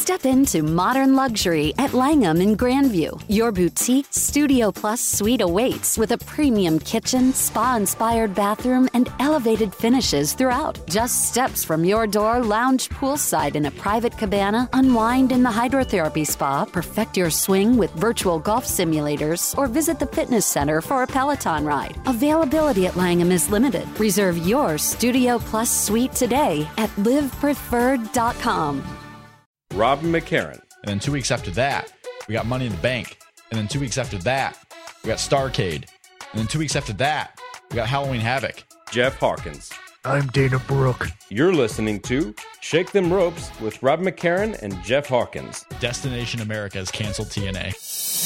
Step into modern luxury at Langham in Grandview. Your boutique Studio Plus suite awaits with a premium kitchen, spa-inspired bathroom, and elevated finishes throughout. Just steps from your door, lounge poolside in a private cabana, unwind in the hydrotherapy spa, perfect your swing with virtual golf simulators, or visit the fitness center for a Peloton ride. Availability at Langham is limited. Reserve your Studio Plus suite today at livepreferred.com. Robin McCarran. And then 2 weeks after that, we got Money in the Bank. And then 2 weeks after that, we got Starrcade. And then 2 weeks after that, we got Halloween Havoc. Jeff Hawkins. I'm Dana Brooke. You're listening to Shake Them Ropes with Robin McCarran and Jeff Hawkins. Destination America has canceled TNA.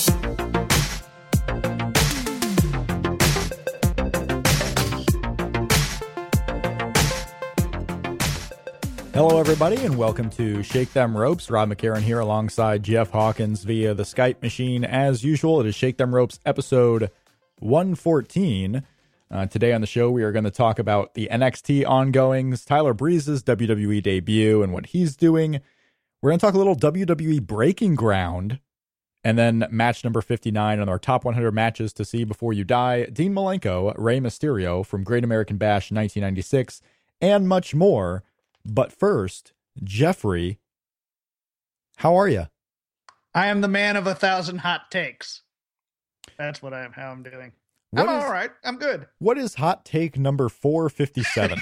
Hello, everybody, and welcome to Shake Them Ropes. Rob McCarran here alongside Jeff Hawkins via the Skype machine. As usual, it is Shake Them Ropes episode 114. Today on the show, we are going to talk about the NXT ongoings, Tyler Breeze's WWE debut and what he's doing. We're going to talk a little WWE Breaking Ground, and then match number 59 on our top 100 matches to see before you die. Dean Malenko, Rey Mysterio from Great American Bash 1996, and much more. But first, Jeffrey, how are you? I am the man of 1,000 hot takes. That's what how I'm doing. I'm all right. I'm good. What is hot take number 457?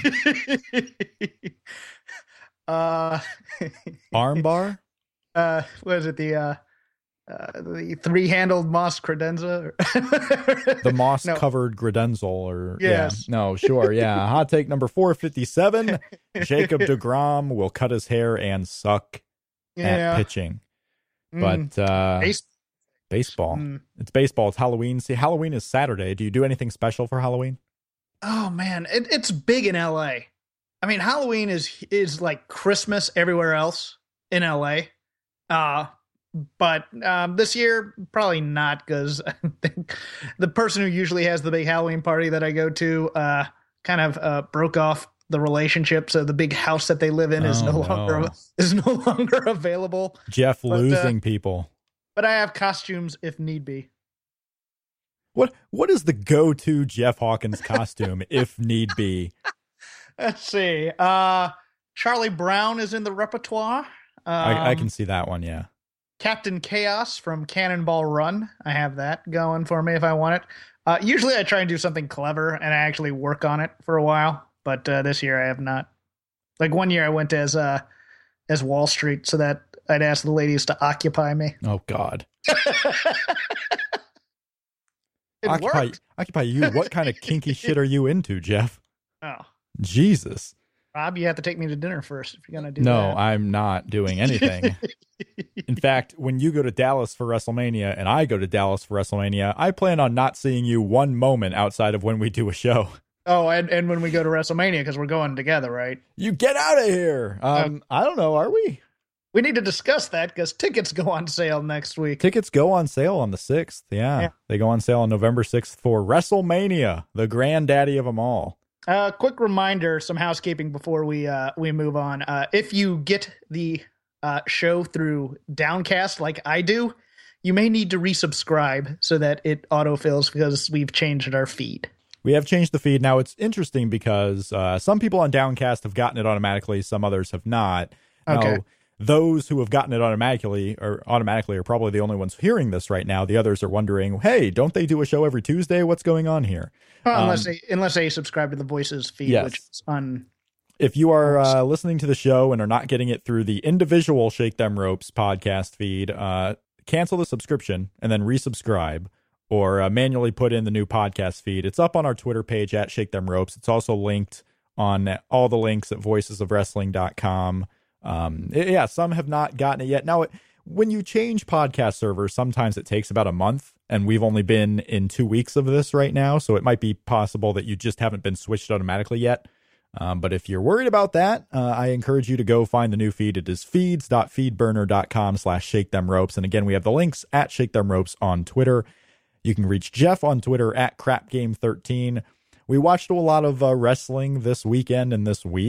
Armbar? Was it the three-handled moss credenza? The moss-covered credenzel, or yes. Yeah. No, sure, yeah. Hot take number 457. Jacob deGrom will cut his hair and suck at pitching. But baseball. It's baseball. It's Halloween. See, Halloween is Saturday. Do you do anything special for Halloween? Oh man, it's big in LA. I mean, Halloween is like Christmas everywhere else in LA. But this year, probably not, because I think the person who usually has the big Halloween party that I go to kind of broke off the relationship, so the big house that they live in is no longer available. Jeff losing people. But I have costumes if need be. What is the go-to Jeff Hawkins costume if need be? Let's see. Charlie Brown is in the repertoire. I can see that one, yeah. Captain Chaos from Cannonball Run. I have that going for me if I want it. Usually I try and do something clever, and I actually work on it for a while. But this year I have not. Like one year I went as Wall Street so that I'd ask the ladies to occupy me. Oh, God. Occupy you? What kind of kinky shit are you into, Jeff? Oh. Jesus. Rob, you have to take me to dinner first if you're going to do that. No, I'm not doing anything. In fact, when you go to Dallas for WrestleMania and I go to Dallas for WrestleMania, I plan on not seeing you one moment outside of when we do a show. Oh, and when we go to WrestleMania, because we're going together, right? You get out of here. I don't know. Are we? We need to discuss that because tickets go on sale next week. Tickets go on sale on the 6th. Yeah. They go on sale on November 6th for WrestleMania, the granddaddy of them all. Quick reminder, some housekeeping before we move on. If you get the show through Downcast like I do, you may need to resubscribe so that it autofills because we've changed our feed. We have changed the feed. Now, it's interesting because some people on Downcast have gotten it automatically. Some others have not. Okay. Now, those who have gotten it automatically are probably the only ones hearing this right now. The others are wondering, hey, don't they do a show every Tuesday? What's going on here? Well, unless they subscribe to the Voices feed, yes. Which is on. If you are listening to the show and are not getting it through the individual Shake Them Ropes podcast feed, cancel the subscription and then resubscribe, or manually put in the new podcast feed. It's up on our Twitter page at Shake Them Ropes. It's also linked on all the links at voicesofwrestling.com. Some have not gotten it yet. Now, when you change podcast servers, sometimes it takes about a month, and we've only been in 2 weeks of this right now, so it might be possible that you just haven't been switched automatically yet. But if you're worried about that, I encourage you to go find the new feed. It is feeds.feedburner.com/shakethemropes. And again, we have the links at Shake Them Ropes on Twitter. You can reach Jeff on Twitter at CrapGame13. We watched a lot of wrestling this weekend and this week.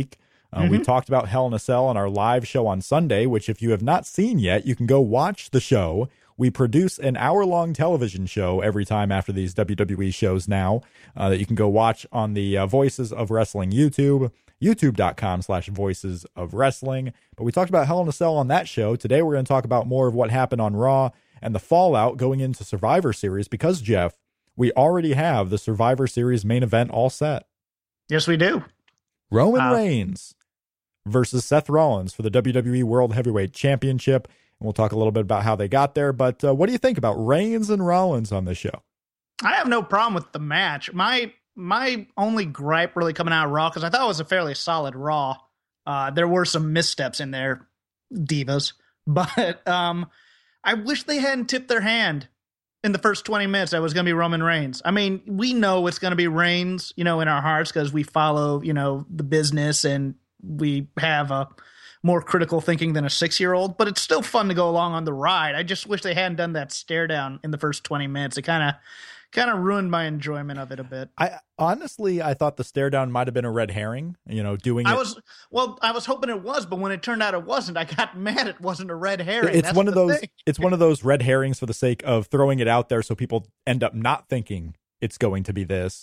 We talked about Hell in a Cell on our live show on Sunday, which if you have not seen yet, you can go watch the show. We produce an hour-long television show every time after these WWE shows now that you can go watch on the Voices of Wrestling YouTube, youtube.com/Voices of Wrestling. But we talked about Hell in a Cell on that show. Today we're going to talk about more of what happened on Raw and the fallout going into Survivor Series because, Jeff, we already have the Survivor Series main event all set. Yes, we do. Roman Reigns versus Seth Rollins for the WWE World Heavyweight Championship. And we'll talk a little bit about how they got there. But what do you think about Reigns and Rollins on this show? I have no problem with the match. My only gripe really coming out of Raw, because I thought it was a fairly solid Raw. There were some missteps in there, divas. But I wish they hadn't tipped their hand in the first 20 minutes that was going to be Roman Reigns. I mean, we know it's going to be Reigns, in our hearts because we follow, the business and we have a more critical thinking than a 6-year-old, but it's still fun to go along on the ride. I just wish they hadn't done that stare down in the first 20 minutes. It kind of ruined my enjoyment of it a bit. I thought the stare down might have been a red herring, doing it. I was hoping it was, but when it turned out it wasn't, I got mad it wasn't a red herring. It's one of those red herrings for the sake of throwing it out there so people end up not thinking it's going to be this.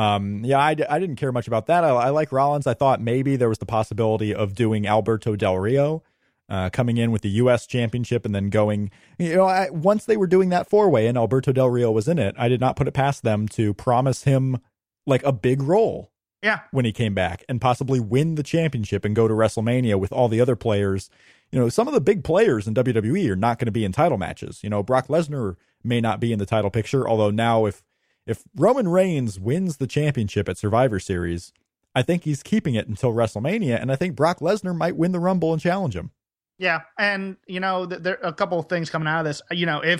I didn't care much about that. I like Rollins. I thought maybe there was the possibility of doing Alberto Del Rio coming in with the U.S. Championship and then going, once they were doing that 4-way and Alberto Del Rio was in it, I did not put it past them to promise him like a big role when he came back and possibly win the championship and go to WrestleMania with all the other players. Some of the big players in WWE are not going to be in title matches. Brock Lesnar may not be in the title picture, although now if Roman Reigns wins the championship at Survivor Series, I think he's keeping it until WrestleMania, and I think Brock Lesnar might win the Rumble and challenge him. Yeah, and, there are a couple of things coming out of this.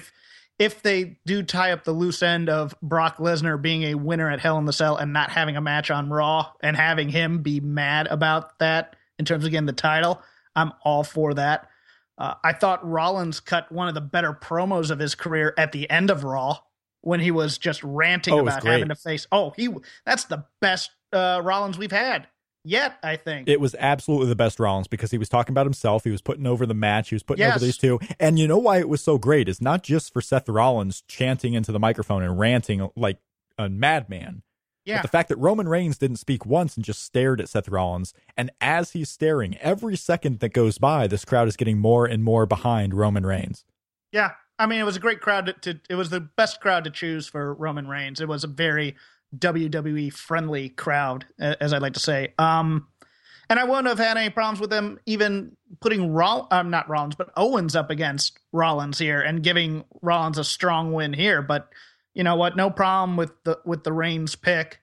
If they do tie up the loose end of Brock Lesnar being a winner at Hell in the Cell and not having a match on Raw and having him be mad about that in terms of getting the title, I'm all for that. I thought Rollins cut one of the better promos of his career at the end of Raw, when he was just ranting about having to face. That's the best Rollins we've had yet, I think. It was absolutely the best Rollins because he was talking about himself. He was putting over the match. He was putting over these two. And you know why it was so great? It's not just for Seth Rollins chanting into the microphone and ranting like a madman. Yeah. But the fact that Roman Reigns didn't speak once and just stared at Seth Rollins. And as he's staring, every second that goes by, this crowd is getting more and more behind Roman Reigns. Yeah. I mean, it was a great crowd it was the best crowd to choose for Roman Reigns. It was a very WWE friendly crowd, as I'd like to say. And I wouldn't have had any problems with them even putting not Rollins, but Owens up against Rollins here and giving Rollins a strong win here. But you know what? No problem with the Reigns pick.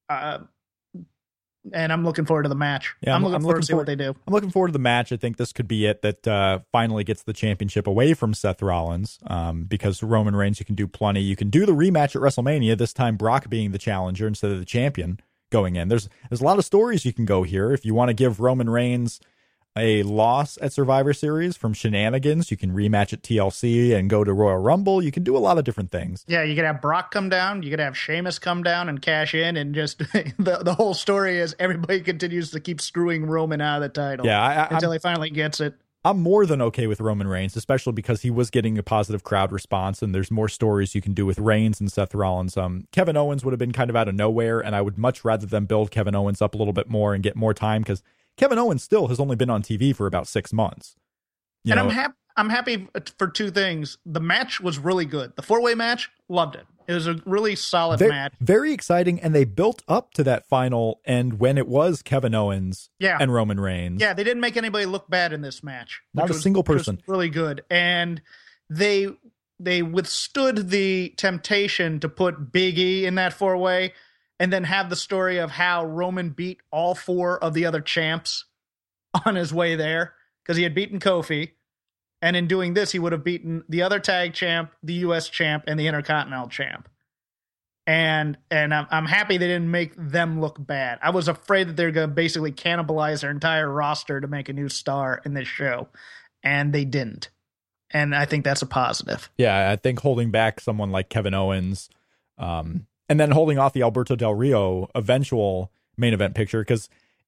And I'm looking forward to the match. Yeah, I'm looking forward to see what they do. I'm looking forward to the match. I think this could be it that finally gets the championship away from Seth Rollins because Roman Reigns, you can do plenty. You can do the rematch at WrestleMania, this time Brock being the challenger instead of the champion going in. There's a lot of stories you can go here. If you want to give Roman Reigns a loss at Survivor Series from shenanigans, you can rematch at TLC and go to Royal Rumble. You can do a lot of different things. Yeah, you could have Brock come down. You could have Sheamus come down and cash in, and just the whole story is everybody continues to keep screwing Roman out of the title until he finally gets it. I'm more than okay with Roman Reigns, especially because he was getting a positive crowd response, and there's more stories you can do with Reigns and Seth Rollins. Kevin Owens would have been kind of out of nowhere, and I would much rather them build Kevin Owens up a little bit more and get more time because Kevin Owens still has only been on TV for about 6 months. I'm happy for two things. The match was really good. The 4-way match, loved it. It was a really solid match. Very exciting, and they built up to that final end when it was Kevin Owens and Roman Reigns. Yeah, they didn't make anybody look bad in this match. Not a single person. Which was really good. And they withstood the temptation to put Big E in that 4-way and then have the story of how Roman beat all 4 of the other champs on his way there because he had beaten Kofi. And in doing this, he would have beaten the other tag champ, the U.S. champ, and the Intercontinental champ. And I'm happy they didn't make them look bad. I was afraid that they're going to basically cannibalize their entire roster to make a new star in this show. And they didn't. And I think that's a positive. Yeah, I think holding back someone like Kevin Owens and then holding off the Alberto Del Rio eventual main event picture, because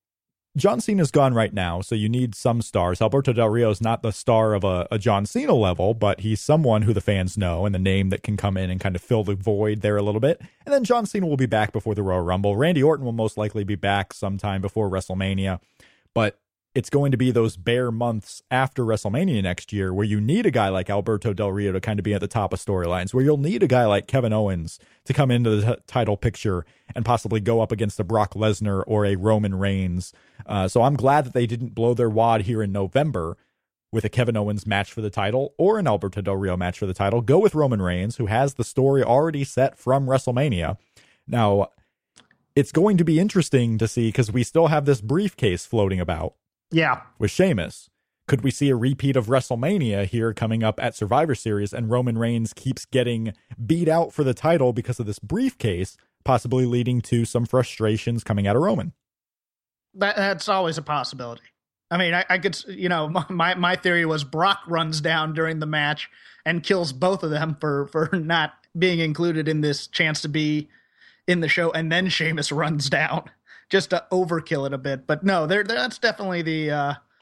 John Cena's gone right now, so you need some stars. Alberto Del Rio is not the star of a John Cena level, but he's someone who the fans know and the name that can come in and kind of fill the void there a little bit. And then John Cena will be back before the Royal Rumble. Randy Orton will most likely be back sometime before WrestleMania, but it's going to be those bare months after WrestleMania next year where you need a guy like Alberto Del Rio to kind of be at the top of storylines, where you'll need a guy like Kevin Owens to come into the title picture and possibly go up against a Brock Lesnar or a Roman Reigns. So I'm glad that they didn't blow their wad here in November with a Kevin Owens match for the title or an Alberto Del Rio match for the title. Go with Roman Reigns, who has the story already set from WrestleMania. Now, it's going to be interesting to see because we still have this briefcase floating about. Yeah. With Sheamus. Could we see a repeat of WrestleMania here coming up at Survivor Series and Roman Reigns keeps getting beat out for the title because of this briefcase, possibly leading to some frustrations coming out of Roman? That's always a possibility. I mean, I could, my theory was Brock runs down during the match and kills both of them for not being included in this chance to be in the show, and then Sheamus runs down just to overkill it a bit. But no, that's definitely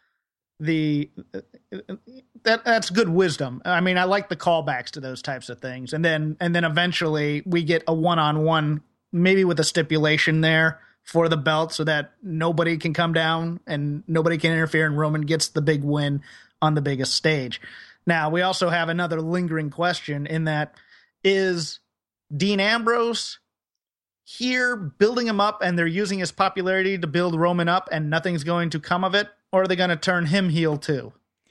that's good wisdom. I mean, I like the callbacks to those types of things. And then eventually we get a one-on-one, maybe with a stipulation there for the belt so that nobody can come down and nobody can interfere, and Roman gets the big win on the biggest stage. Now, we also have another lingering question in that, is Dean Ambrose here building him up and they're using his popularity to build Roman up and nothing's going to come of it? Or are they going to turn him heel too?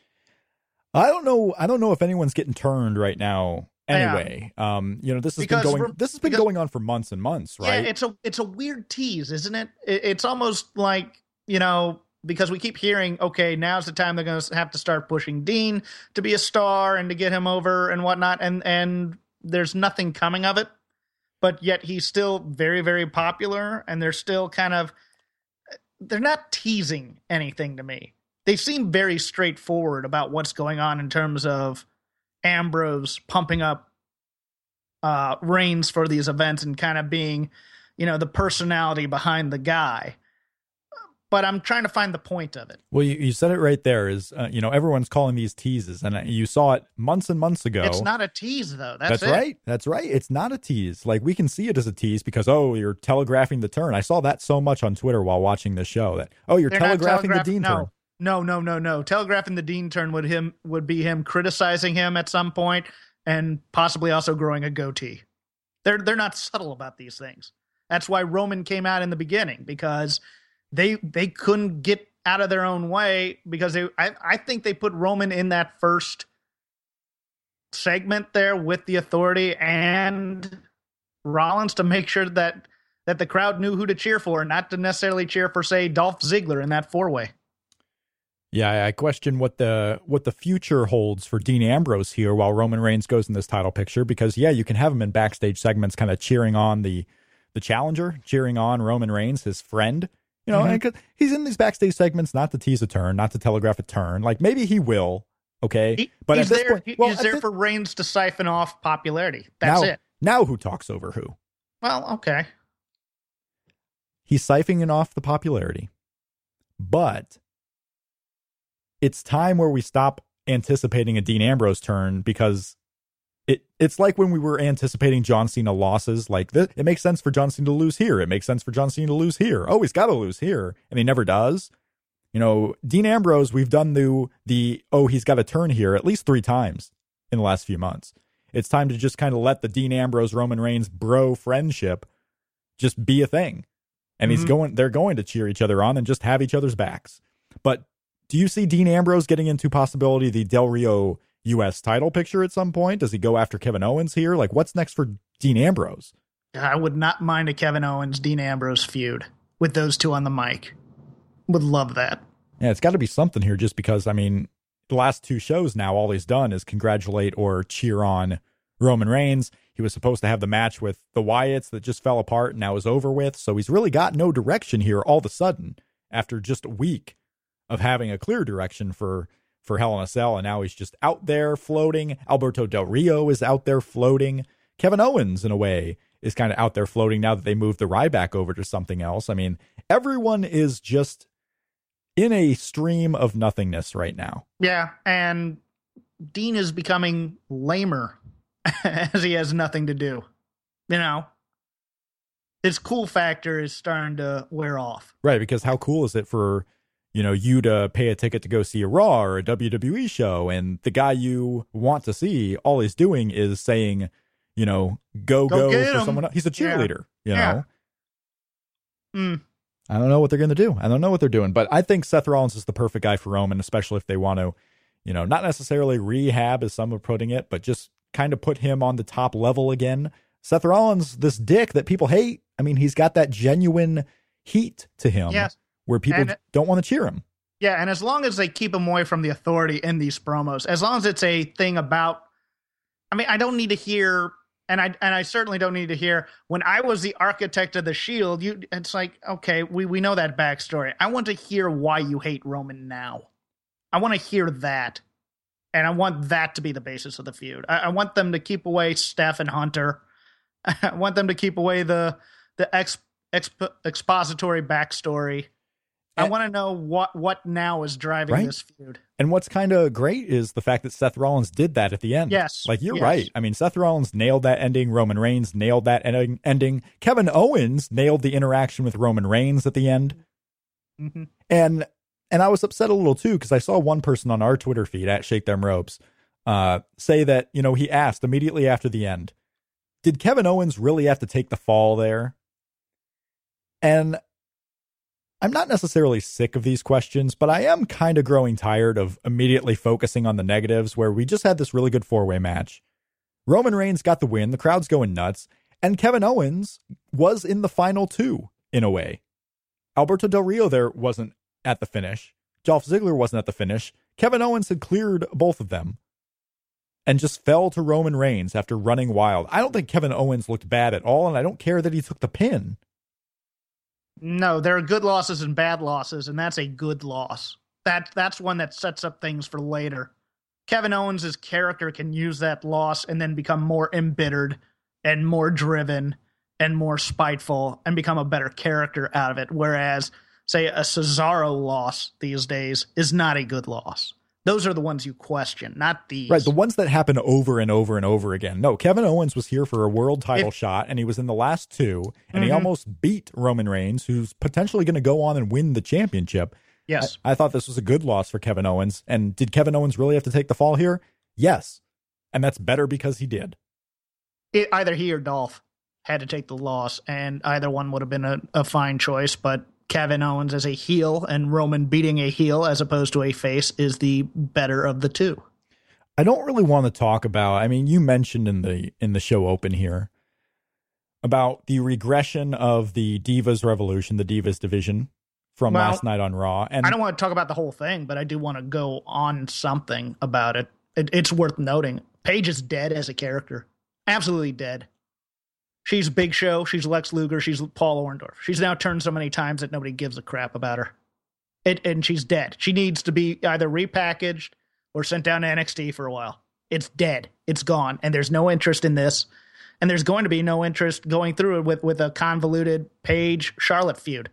I don't know if anyone's getting turned right now anyway. Yeah. This has been going on for months and months, right? Yeah, it's a weird tease, isn't it? It's almost like, because we keep hearing, okay, now's the time they're going to have to start pushing Dean to be a star and to get him over and whatnot. And there's nothing coming of it. But yet he's still very, very popular, and they're still they're not teasing anything to me. They seem very straightforward about what's going on in terms of Ambrose pumping up Reigns for these events and kind of being, the personality behind the guy. But I'm trying to find the point of it. Well, you said it right there is, everyone's calling these teases, and you saw it months and months ago. It's not a tease, though. That's it. Right. That's right. It's not a tease. Like, we can see it as a tease because, you're telegraphing the turn. I saw that so much on Twitter while watching this show that, you're telegraphing the Dean turn. No. Telegraphing the Dean turn would be him criticizing him at some point and possibly also growing a goatee. They're not subtle about these things. That's why Roman came out in the beginning, because they couldn't get out of their own way, because I think they put Roman in that first segment there with the Authority and Rollins to make sure that the crowd knew who to cheer for, and not to necessarily cheer for, say, Dolph Ziggler in that 4-way. Yeah, I question what the future holds for Dean Ambrose here while Roman Reigns goes in this title picture, because you can have him in backstage segments kind of cheering on the challenger, cheering on Roman Reigns, his friend. And he's in these backstage segments not to tease a turn, not to telegraph a turn. Like, maybe he will, okay? But he's there for Reigns to siphon off popularity. That's it. Now who talks over who? Well, okay. He's siphoning off the popularity. But it's time where we stop anticipating a Dean Ambrose turn, because it's like when we were anticipating John Cena losses. Like, it makes sense for John Cena to lose here. It makes sense for John Cena to lose here. Oh, he's got to lose here. And he never does. Dean Ambrose, we've done he's got to turn here at least 3 times in the last few months. It's time to just kind of let the Dean Ambrose, Roman Reigns bro friendship just be a thing. And they're going to cheer each other on and just have each other's backs. But do you see Dean Ambrose getting into possibility the Del Rio U.S. title picture at some point? Does he go after Kevin Owens here? Like, what's next for Dean Ambrose? I would not mind a Kevin Owens, Dean Ambrose feud with those two on the mic. Would love that. Yeah, it's got to be something here, just because, the last 2 shows now, all he's done is congratulate or cheer on Roman Reigns. He was supposed to have the match with the Wyatts that just fell apart and now is over with. So he's really got no direction here all of a sudden after just a week of having a clear direction for Hell in a Cell, and now he's just out there floating. Alberto Del Rio is out there floating. Kevin Owens, in a way, is kind of out there floating now that they moved the Ryback over to something else. Everyone is just in a stream of nothingness right now. Yeah, and Dean is becoming lamer as he has nothing to do. You know, his cool factor is starting to wear off. Right, because how cool is it for, you to pay a ticket to go see a Raw or a WWE show, and the guy you want to see, all he's doing is saying, go for someone else. He's a cheerleader, you know? I don't know what they're going to do. I don't know what they're doing, but I think Seth Rollins is the perfect guy for Roman, especially if they want to, not necessarily rehab as some are putting it, but just kind of put him on the top level again. Seth Rollins, this dick that people hate, I mean, he's got that genuine heat to him where people don't want to cheer him. Yeah, and as long as they keep him away from the authority in these promos, as long as it's a thing about, I don't need to hear, and I certainly don't need to hear, when I was the architect of the Shield, it's like, okay, we know that backstory. I want to hear why you hate Roman now. I want to hear that. And I want that to be the basis of the feud. I want them to keep away Steph and Hunter. I want them to keep away the expository backstory. I want to know what now is driving this feud. And what's kind of great is the fact that Seth Rollins did that at the end. Yes. Like, you're right. I mean, Seth Rollins nailed that ending. Roman Reigns nailed that ending. Kevin Owens nailed the interaction with Roman Reigns at the end. Mm-hmm. And I was upset a little, too, because I saw one person on our Twitter feed at Shake Them Ropes say that, he asked immediately after the end, did Kevin Owens really have to take the fall there? And I'm not necessarily sick of these questions, but I am kind of growing tired of immediately focusing on the negatives, where we just had this really good four-way match. Roman Reigns got the win, the crowd's going nuts, and Kevin Owens was in the final two, in a way. Alberto Del Rio there wasn't at the finish. Dolph Ziggler wasn't at the finish. Kevin Owens had cleared both of them and just fell to Roman Reigns after running wild. I don't think Kevin Owens looked bad at all, and I don't care that he took the pin. No, there are good losses and bad losses, and that's a good loss. That's one that sets up things for later. Kevin Owens' character can use that loss and then become more embittered and more driven and more spiteful and become a better character out of it, whereas, say, a Cesaro loss these days is not a good loss. Those are the ones you question, not these. Right, the ones that happen over and over and over again. No, Kevin Owens was here for a world title shot, and he was in the last two, and he almost beat Roman Reigns, who's potentially going to go on and win the championship. Yes. I thought this was a good loss for Kevin Owens. And did Kevin Owens really have to take the fall here? Yes. And that's better because he did. Either he or Dolph had to take the loss, and either one would have been a fine choice, but Kevin Owens as a heel and Roman beating a heel as opposed to a face is the better of the two. I don't really want to talk about, you mentioned in the show open here about the regression of the Divas Revolution, the Divas division from last night on Raw. And I don't want to talk about the whole thing, but I do want to go on something about it. It's worth noting. Paige is dead as a character. Absolutely dead. She's Big Show. She's Lex Luger. She's Paul Orndorff. She's now turned so many times that nobody gives a crap about her. And she's dead. She needs to be either repackaged or sent down to NXT for a while. It's dead. It's gone. And there's no interest in this. And there's going to be no interest going through it with a convoluted Paige-Charlotte feud.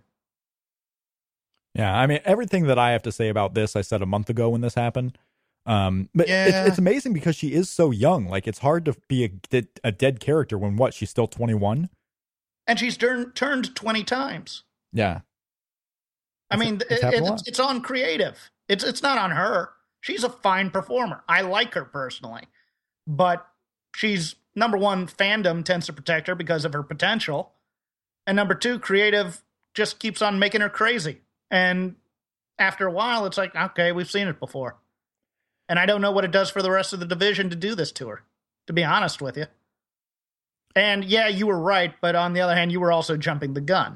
Yeah, everything that I have to say about this, I said a month ago when this happened. But it's amazing because she is so young. Like, it's hard to be a dead character when she's still 21. And she's turned 20 times. Yeah. It's on creative. It's not on her. She's a fine performer. I like her personally, but she's, number one, fandom tends to protect her because of her potential. And number two, creative just keeps on making her crazy. And after a while, it's like, okay, we've seen it before. And I don't know what it does for the rest of the division to do this to her, to be honest with you. And yeah, you were right, but on the other hand, you were also jumping the gun.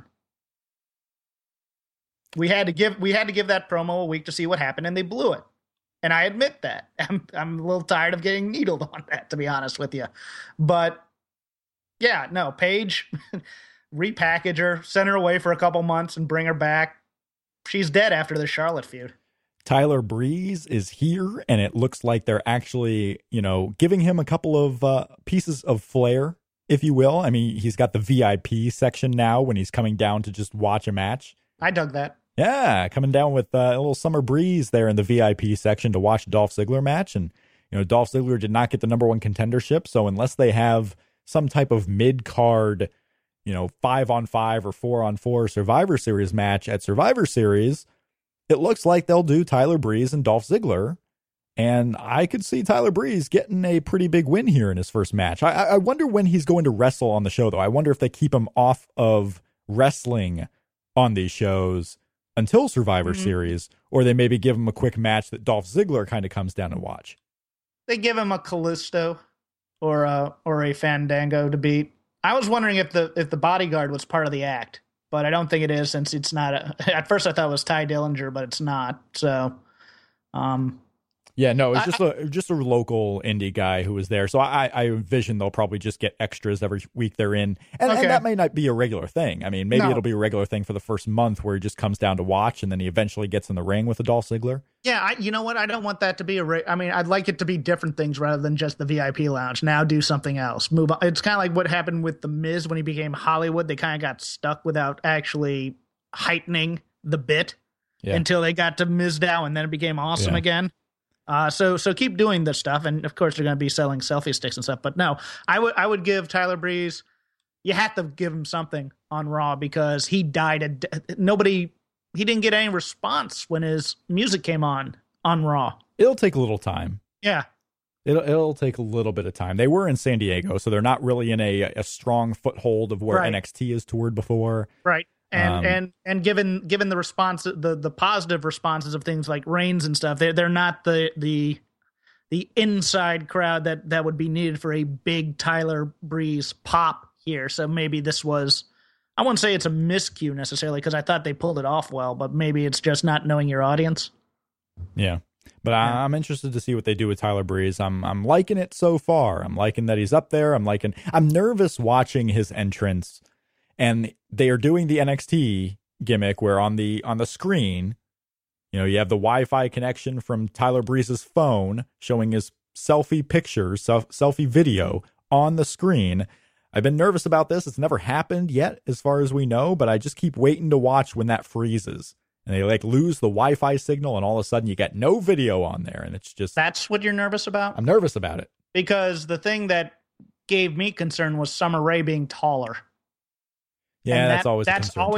We had to give that promo a week to see what happened, and they blew it. And I admit that. I'm a little tired of getting needled on that, to be honest with you. But yeah, no, Paige, repackage her, send her away for a couple months and bring her back. She's dead after the Charlotte feud. Tyler Breeze is here, and it looks like they're actually, giving him a couple of pieces of flair, if you will. He's got the VIP section now when he's coming down to just watch a match. I dug that. Yeah, coming down with a little summer breeze there in the VIP section to watch Dolph Ziggler match. And, Dolph Ziggler did not get the number one contendership. So unless they have some type of mid-card, 5-on-5 or 4-on-4 Survivor Series match at Survivor Series, it looks like they'll do Tyler Breeze and Dolph Ziggler. And I could see Tyler Breeze getting a pretty big win here in his first match. I wonder when he's going to wrestle on the show, though. I wonder if they keep him off of wrestling on these shows until Survivor Series, or they maybe give him a quick match that Dolph Ziggler kind of comes down and watch. They give him a Callisto or a Fandango to beat. I was wondering if the bodyguard was part of the act, but I don't think it is, since it's not. At first I thought it was Ty Dillinger, but it's not. So, yeah, no, it's just a local indie guy who was there. So I envision they'll probably just get extras every week they're in. And that may not be a regular thing. I mean, maybe it'll be a regular thing for the first month where he just comes down to watch and then he eventually gets in the ring with a Dolph Ziggler. Yeah, you know what? I don't want that to be I'd like it to be different things rather than just the VIP lounge. Now do something else. Move on. It's kind of like what happened with The Miz when he became Hollywood. They kind of got stuck without actually heightening the bit until they got to Mizdow, and then it became awesome again. So keep doing this stuff, and of course they're going to be selling selfie sticks and stuff. But no, I would give Tyler Breeze. You have to give him something on Raw because he died. He didn't get any response when his music came on Raw. It'll take a little time. Yeah, it'll take a little bit of time. They were in San Diego, so they're not really in a strong foothold of where NXT has toured before. Right. And given the response, the positive responses of things like Reigns and stuff, they're not the inside crowd that would be needed for a big Tyler Breeze pop here. So maybe this was, I wouldn't say it's a miscue necessarily, because I thought they pulled it off well, but maybe it's just not knowing your audience. Yeah. But I'm interested to see what they do with Tyler Breeze. I'm liking it so far. I'm liking that he's up there. I'm nervous watching his entrance. And they are doing the NXT gimmick where on the screen, you have the Wi-Fi connection from Tyler Breeze's phone showing his selfie pictures, selfie video on the screen. I've been nervous about this. It's never happened yet, as far as we know, but I just keep waiting to watch when that freezes. And they lose the Wi-Fi signal, and all of a sudden you get no video on there. And it's just... That's what you're nervous about? I'm nervous about it. Because the thing that gave me concern was Summer Rae being taller. Yeah, that's always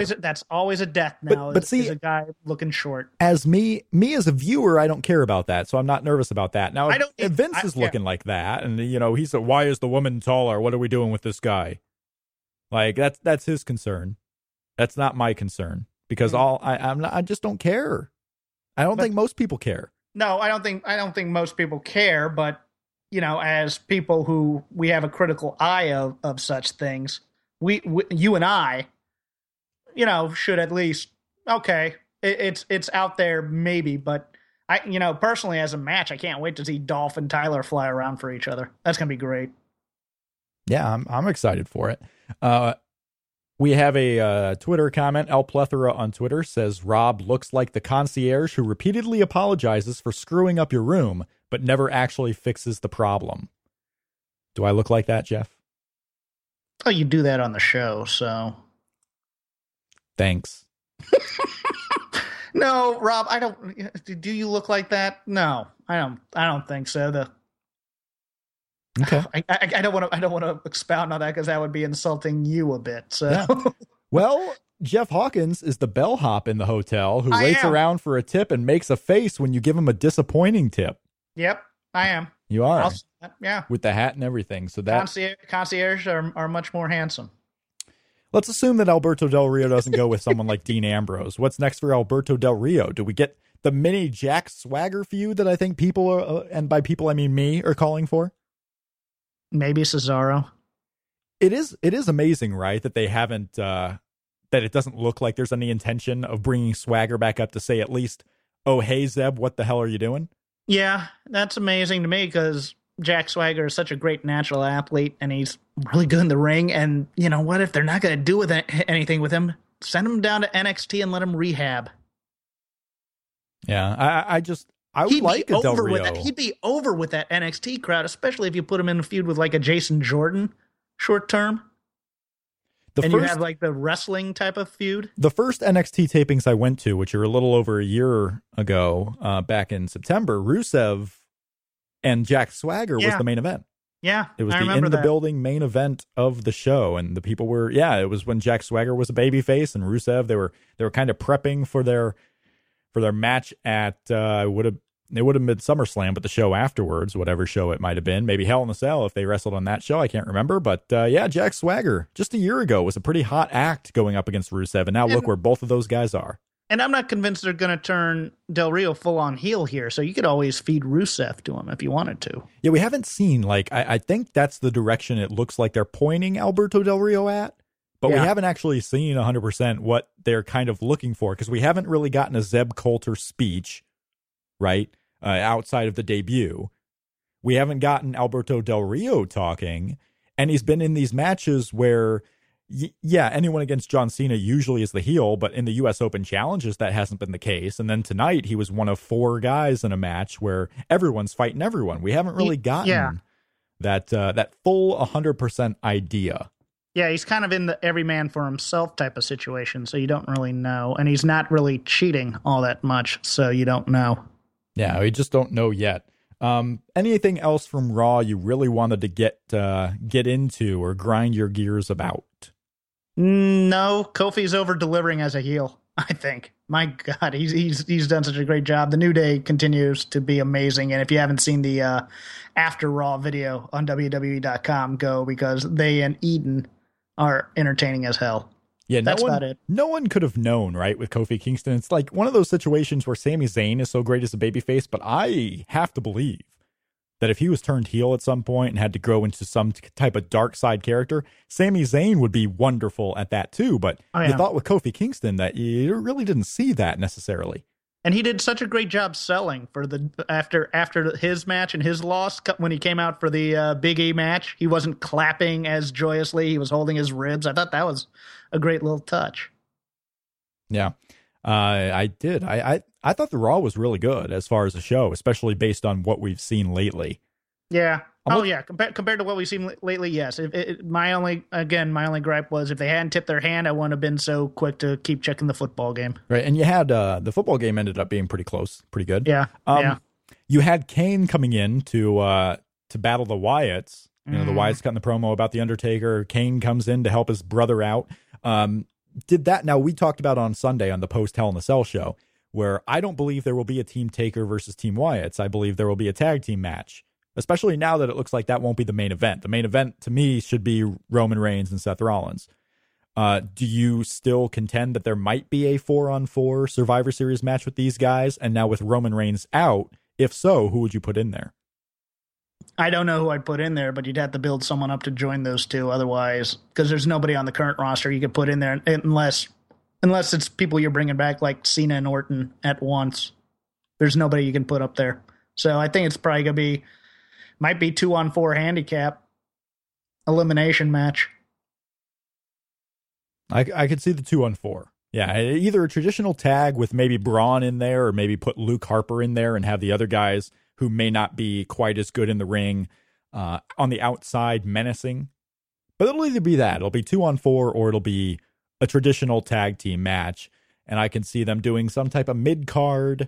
a death now. But see, is a guy looking short. As me as a viewer, I don't care about that, so I'm not nervous about that. Now, if Vince is looking like that, and he said, "Why is the woman taller? What are we doing with this guy?" Like that's his concern. That's not my concern, because I just don't care. I don't think most people care. No, I don't think most people care. But as people who we have a critical eye of such things. You and I, should at least, it's out there maybe, but I, personally as a match, I can't wait to see Dolph and Tyler fly around for each other. That's going to be great. Yeah, I'm excited for it. We have a Twitter comment. El Plethora on Twitter says, Rob looks like the concierge who repeatedly apologizes for screwing up your room, but never actually fixes the problem. Do I look like that, Jeff? Oh, you do that on the show, so. Thanks. No, Rob, I don't. Do you look like that? No, I don't think so. Okay. I don't want to expound on that because that would be insulting you a bit. So. Yeah. Well, Jeff Hawkins is the bellhop in the hotel who waits around for a tip and makes a face when you give him a disappointing tip. Yep, I am. You are. Yeah. With the hat and everything. So that concierge are much more handsome. Let's assume that Alberto Del Rio doesn't go with someone like Dean Ambrose. What's next for Alberto Del Rio? Do we get the mini Jack Swagger feud that I think people are, and by people I mean me, are calling for? Maybe Cesaro. It is amazing, right? That they haven't, that it doesn't look like there's any intention of bringing Swagger back up to say at least, "Oh, hey, Zeb, what the hell are you doing?" Yeah, that's amazing to me because Jack Swagger is such a great natural athlete and he's really good in the ring. And you know what? If they're not going to do anything with him, send him down to NXT and let him rehab. Yeah, I would like a Del Rio. He'd be over with that NXT crowd, especially if you put him in a feud with like a Jason Jordan short term. And you have like the wrestling type of feud. The first NXT tapings I went to, which are a little over a year ago, back in September, Rusev and Jack Swagger was the main event. Yeah, it was the building main event of the show, and the people were it was when Jack Swagger was a babyface and Rusev they were kind of prepping for their match at it would have been SummerSlam, but the show afterwards, whatever show it might have been, maybe Hell in a Cell if they wrestled on that show, I can't remember, but Jack Swagger just a year ago was a pretty hot act going up against Rusev, and now look where both of those guys are. And I'm not convinced they're going to turn Del Rio full on heel here, so you could always feed Rusev to him if you wanted to. Yeah, we haven't seen, I think that's the direction it looks like they're pointing Alberto Del Rio at, but we haven't actually seen 100% what they're kind of looking for, because we haven't really gotten a Zeb Coulter speech, right, outside of the debut. We haven't gotten Alberto Del Rio talking, and he's been in these matches where... anyone against John Cena usually is the heel, but in the U.S. Open challenges, that hasn't been the case. And then tonight, he was one of 4 guys in a match where everyone's fighting everyone. We haven't really gotten that full 100% idea. Yeah, he's kind of in the every man for himself type of situation, so you don't really know. And he's not really cheating all that much, so you don't know. Yeah, we just don't know yet. Anything else from Raw you really wanted to get into or grind your gears about? No, Kofi's over delivering as a heel, I think. My God, he's done such a great job. The New Day continues to be amazing. And if you haven't seen the after Raw video on WWE.com, go, because they and Eden are entertaining as hell. Yeah, that's about it. No one could have known, right, with Kofi Kingston. It's like one of those situations where Sami Zayn is so great as a babyface, but I have to believe that if he was turned heel at some point and had to grow into some type of dark side character, Sami Zayn would be wonderful at that too. But you thought with Kofi Kingston that you really didn't see that necessarily. And he did such a great job selling for the after his match and his loss when he came out for the Big E match. He wasn't clapping as joyously. He was holding his ribs. I thought that was a great little touch. Yeah, I did. I thought the Raw was really good as far as the show, especially based on what we've seen lately. Yeah. Compared to what we've seen lately, yes. My only gripe was if they hadn't tipped their hand, I wouldn't have been so quick to keep checking the football game. Right, and you had the football game ended up being pretty close, pretty good. Yeah. You had Kane coming in to battle the Wyatts. You know, the Wyatts cutting the promo about the Undertaker. Kane comes in to help his brother out. Did that? Now, we talked about on Sunday on the post Hell in a Cell show, where I don't believe there will be a Team Taker versus Team Wyatts. I believe there will be a tag team match, especially now that it looks like that won't be the main event. The main event, to me, should be Roman Reigns and Seth Rollins. Do you still contend that there might be a 4-on-4 Survivor Series match with these guys? And now with Roman Reigns out, if so, who would you put in there? I don't know who I'd put in there, but you'd have to build someone up to join those two otherwise, because there's nobody on the current roster you could put in there unless it's people you're bringing back like Cena and Orton at once. There's nobody you can put up there. So I think it's probably going to might be 2-on-4 handicap elimination match. I could see the 2-on-4. Yeah, either a traditional tag with maybe Braun in there, or maybe put Luke Harper in there and have the other guys who may not be quite as good in the ring on the outside menacing. But it'll either be that. It'll be 2-on-4 or it'll be a traditional tag team match. And I can see them doing some type of mid-card,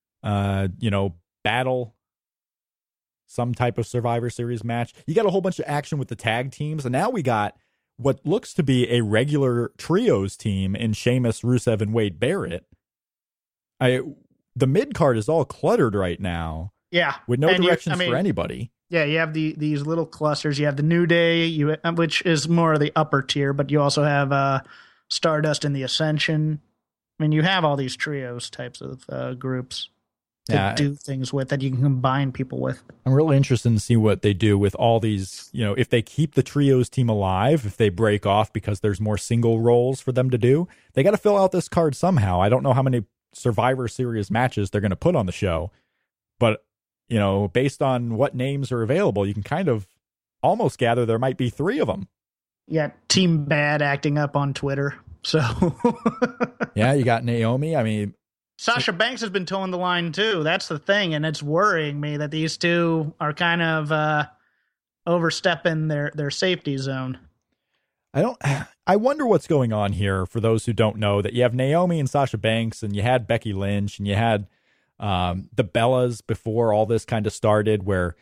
battle, some type of Survivor Series match. You got a whole bunch of action with the tag teams. And now we got what looks to be a regular trios team in Sheamus, Rusev, and Wade Barrett. The mid-card is all cluttered right now. Yeah. With no directions for anybody. Yeah, you have these little clusters. You have the New Day, which is more of the upper tier, but you also have Stardust and the Ascension. I mean, you have all these trios types of groups to do things with that you can combine people with. I'm really interested to see what they do with all these, if they keep the trios team alive, if they break off because there's more single roles for them to do. They got to fill out this card somehow. I don't know how many Survivor Series matches they're going to put on the show, but based on what names are available, you can kind of almost gather there might be 3 of them. Yeah, Team Bad acting up on Twitter. So yeah, you got Naomi. I mean, Sasha Banks has been towing the line too. That's the thing, and it's worrying me that these two are kind of overstepping their safety zone. I wonder what's going on here for those who don't know, that you have Naomi and Sasha Banks, and you had Becky Lynch, and you had the Bellas before all this kind of started, where,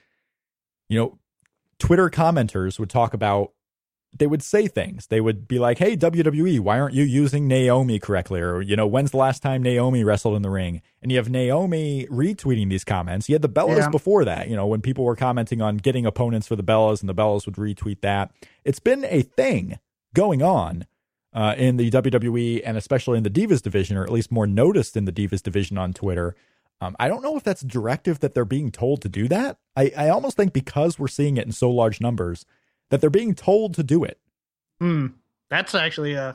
Twitter commenters would talk about, they would say things. They would be like, hey, WWE, why aren't you using Naomi correctly? Or, when's the last time Naomi wrestled in the ring? And you have Naomi retweeting these comments. You had the Bellas before that, when people were commenting on getting opponents for the Bellas, and the Bellas would retweet that. It's been a thing going on in the WWE, and especially in the Divas division, or at least more noticed in the Divas division on Twitter. I don't know if that's a directive that they're being told to do that. I almost think because we're seeing it in so large numbers, that they're being told to do it. That's actually a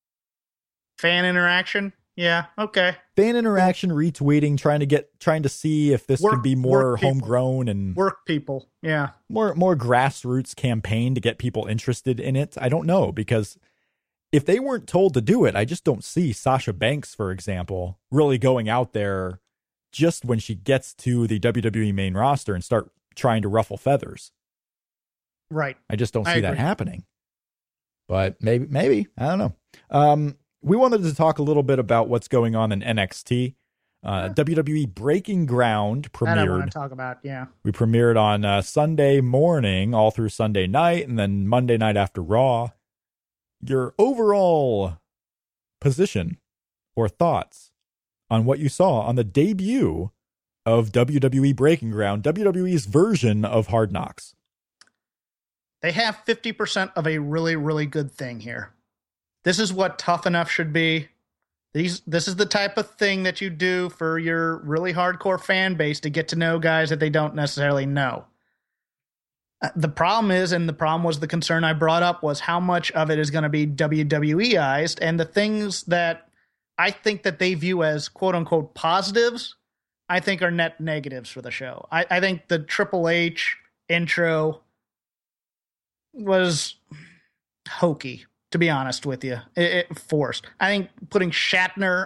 fan interaction. Yeah, okay. Fan interaction, retweeting, trying to see if this can be more homegrown and work people. Yeah. More grassroots campaign to get people interested in it. I don't know, because if they weren't told to do it, I just don't see Sasha Banks, for example, really going out there just when she gets to the WWE main roster and start trying to ruffle feathers. Right. I just don't see that happening. But maybe, I don't know. We wanted to talk a little bit about what's going on in NXT. WWE Breaking Ground premiered. That I want to talk about, yeah. We premiered on Sunday morning, all through Sunday night, and then Monday night after Raw. Your overall position or thoughts on what you saw on the debut of WWE Breaking Ground, WWE's version of Hard Knocks? They have 50% of a really, really good thing here. This is what Tough Enough should be. This is the type of thing that you do for your really hardcore fan base to get to know guys that they don't necessarily know. The problem is, and the problem was the concern I brought up, was how much of it is going to be WWEized, and the things that I think that they view as quote-unquote positives, I think are net negatives for the show. I think the Triple H intro was hokey, to be honest with you. It forced. I think putting Shatner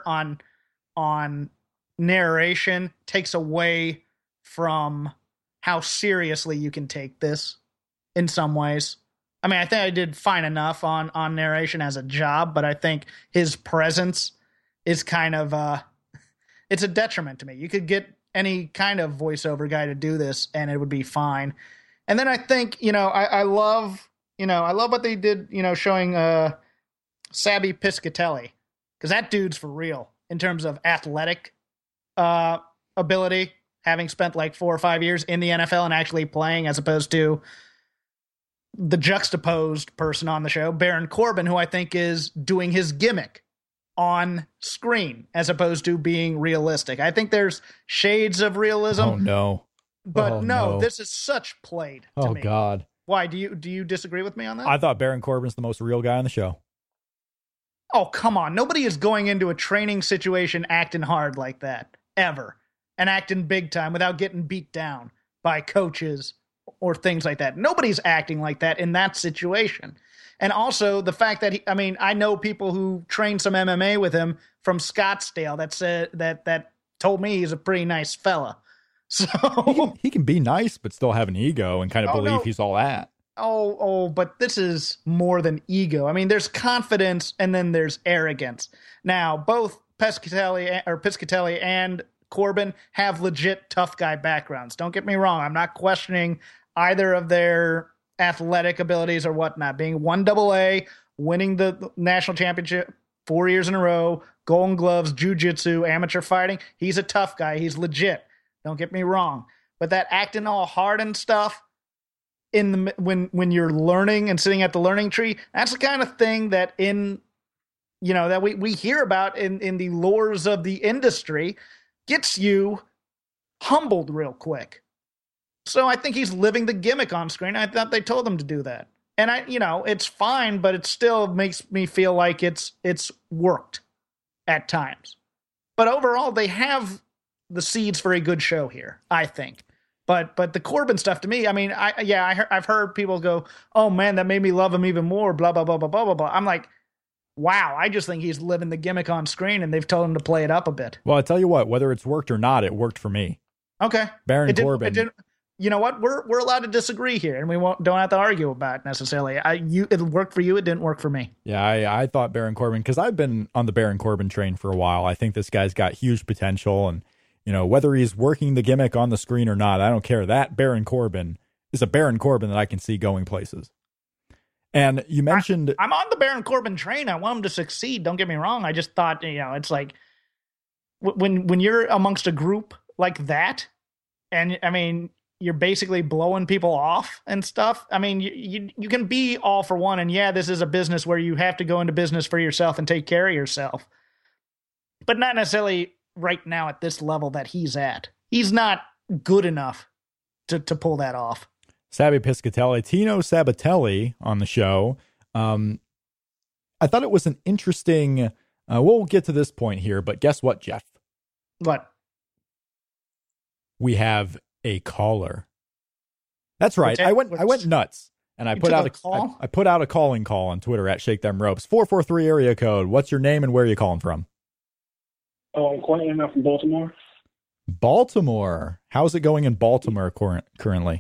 on narration takes away from how seriously you can take this in some ways. I mean, I think I did fine enough on narration as a job, but I think his presence is kind of it's a detriment to me. You could get any kind of voiceover guy to do this and it would be fine. And then I think, I love what they did, showing Sabby Piscatelli, because that dude's for real in terms of athletic ability, having spent like 4 or 5 years in the NFL and actually playing, as opposed to the juxtaposed person on the show, Baron Corbin, who I think is doing his gimmick on screen as opposed to being realistic. I think there's shades of realism. Oh, no. But no, this is such played to me. Oh, God. Why? Do you disagree with me on that? I thought Baron Corbin's the most real guy on the show. Oh, come on. Nobody is going into a training situation acting hard like that, ever. And acting big time without getting beat down by coaches or things like that. Nobody's acting like that in that situation. And also the fact that I know people who trained some MMA with him from Scottsdale that said that told me he's a pretty nice fella. So he can be nice, but still have an ego and kind of believe he's all that. But this is more than ego. I mean, there's confidence and then there's arrogance. Now, both Piscatelli and Corbin have legit tough guy backgrounds. Don't get me wrong. I'm not questioning either of their athletic abilities or whatnot. Being 1AA, winning the national championship 4 years in a row, Golden Gloves, jiu-jitsu, amateur fighting. He's a tough guy. He's legit. Don't get me wrong. But that acting all hard and stuff when you're learning and sitting at the learning tree, that's the kind of thing that that we hear about in the lores of the industry, gets you humbled real quick. So I think he's living the gimmick on screen. I thought they told him to do that. And it's fine, but it still makes me feel like it's worked at times. But overall, they have the seeds for a good show here, I think. But the Corbin stuff, to me, I mean, I've heard people go, oh man, that made me love him even more, blah, blah, blah, blah, blah, blah, blah. I'm like, wow, I just think he's living the gimmick on screen and they've told him to play it up a bit. Well, I tell you what, whether it's worked or not, it worked for me. Okay. Baron Corbin. you know what? We're allowed to disagree here, and we don't have to argue about it necessarily. It worked for you. It didn't work for me. Yeah, I thought Baron Corbin, because I've been on the Baron Corbin train for a while. I think this guy's got huge potential, and whether he's working the gimmick on the screen or not, I don't care. That Baron Corbin is a Baron Corbin that I can see going places. And you mentioned I'm on the Baron Corbin train. I want him to succeed. Don't get me wrong. I just thought, it's like when you're amongst a group like that, and I mean, you're basically blowing people off and stuff. I mean, you can be all for one, and yeah, this is a business where you have to go into business for yourself and take care of yourself, but not necessarily right now at this level that he's at. He's not good enough to pull that off. Sabby Piscatelli, Tino Sabatelli on the show. I thought it was an interesting, we'll get to this point here, but guess what, Jeff? What? We have a caller. That's right. I went nuts, and I put out a calling call on Twitter at Shake Them Ropes. 443 area code. What's your name and where are you calling from? Oh, I'm Quentin. I'm from Baltimore. Baltimore. How's it going in Baltimore currently?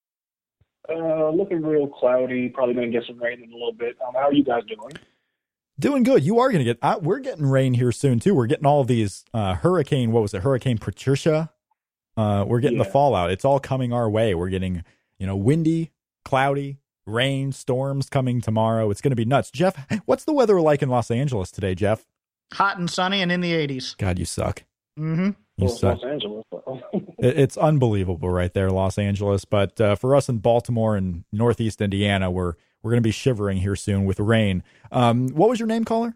Looking real cloudy. Probably going to get some rain in a little bit. How are you guys doing? Doing good. You are going to get. We're getting rain here soon too. We're getting all of these hurricane. What was it? Hurricane Patricia. We're getting the fallout. It's all coming our way. We're getting windy, cloudy, rain, storms coming tomorrow. It's going to be nuts. Jeff, what's the weather like in Los Angeles today, Jeff? Hot and sunny and in the 80s. God, you suck. Mm-hmm. You suck. Los Angeles. It's unbelievable right there, Los Angeles. But for us in Baltimore and Northeast Indiana, we're going to be shivering here soon with rain. What was your name, caller?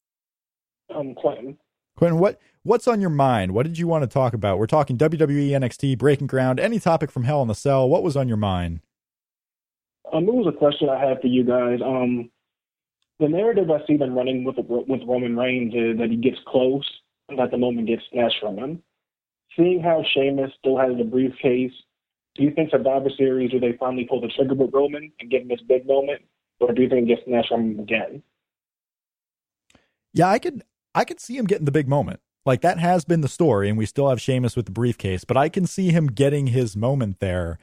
Quentin. Quentin, what's on your mind? What did you want to talk about? We're talking WWE, NXT, Breaking Ground, any topic from Hell in a Cell. What was on your mind? It was a question I had for you guys. The narrative I see them running with Roman Reigns is that he gets close and that the moment gets snatched from him. Seeing how Sheamus still has the briefcase, do you think Survivor Series, do they finally pull the trigger with Roman and get him this big moment, or do you think it gets snatched from him again? Yeah, I could see him getting the big moment. Like, that has been the story, and we still have Sheamus with the briefcase, but I can see him getting his moment there.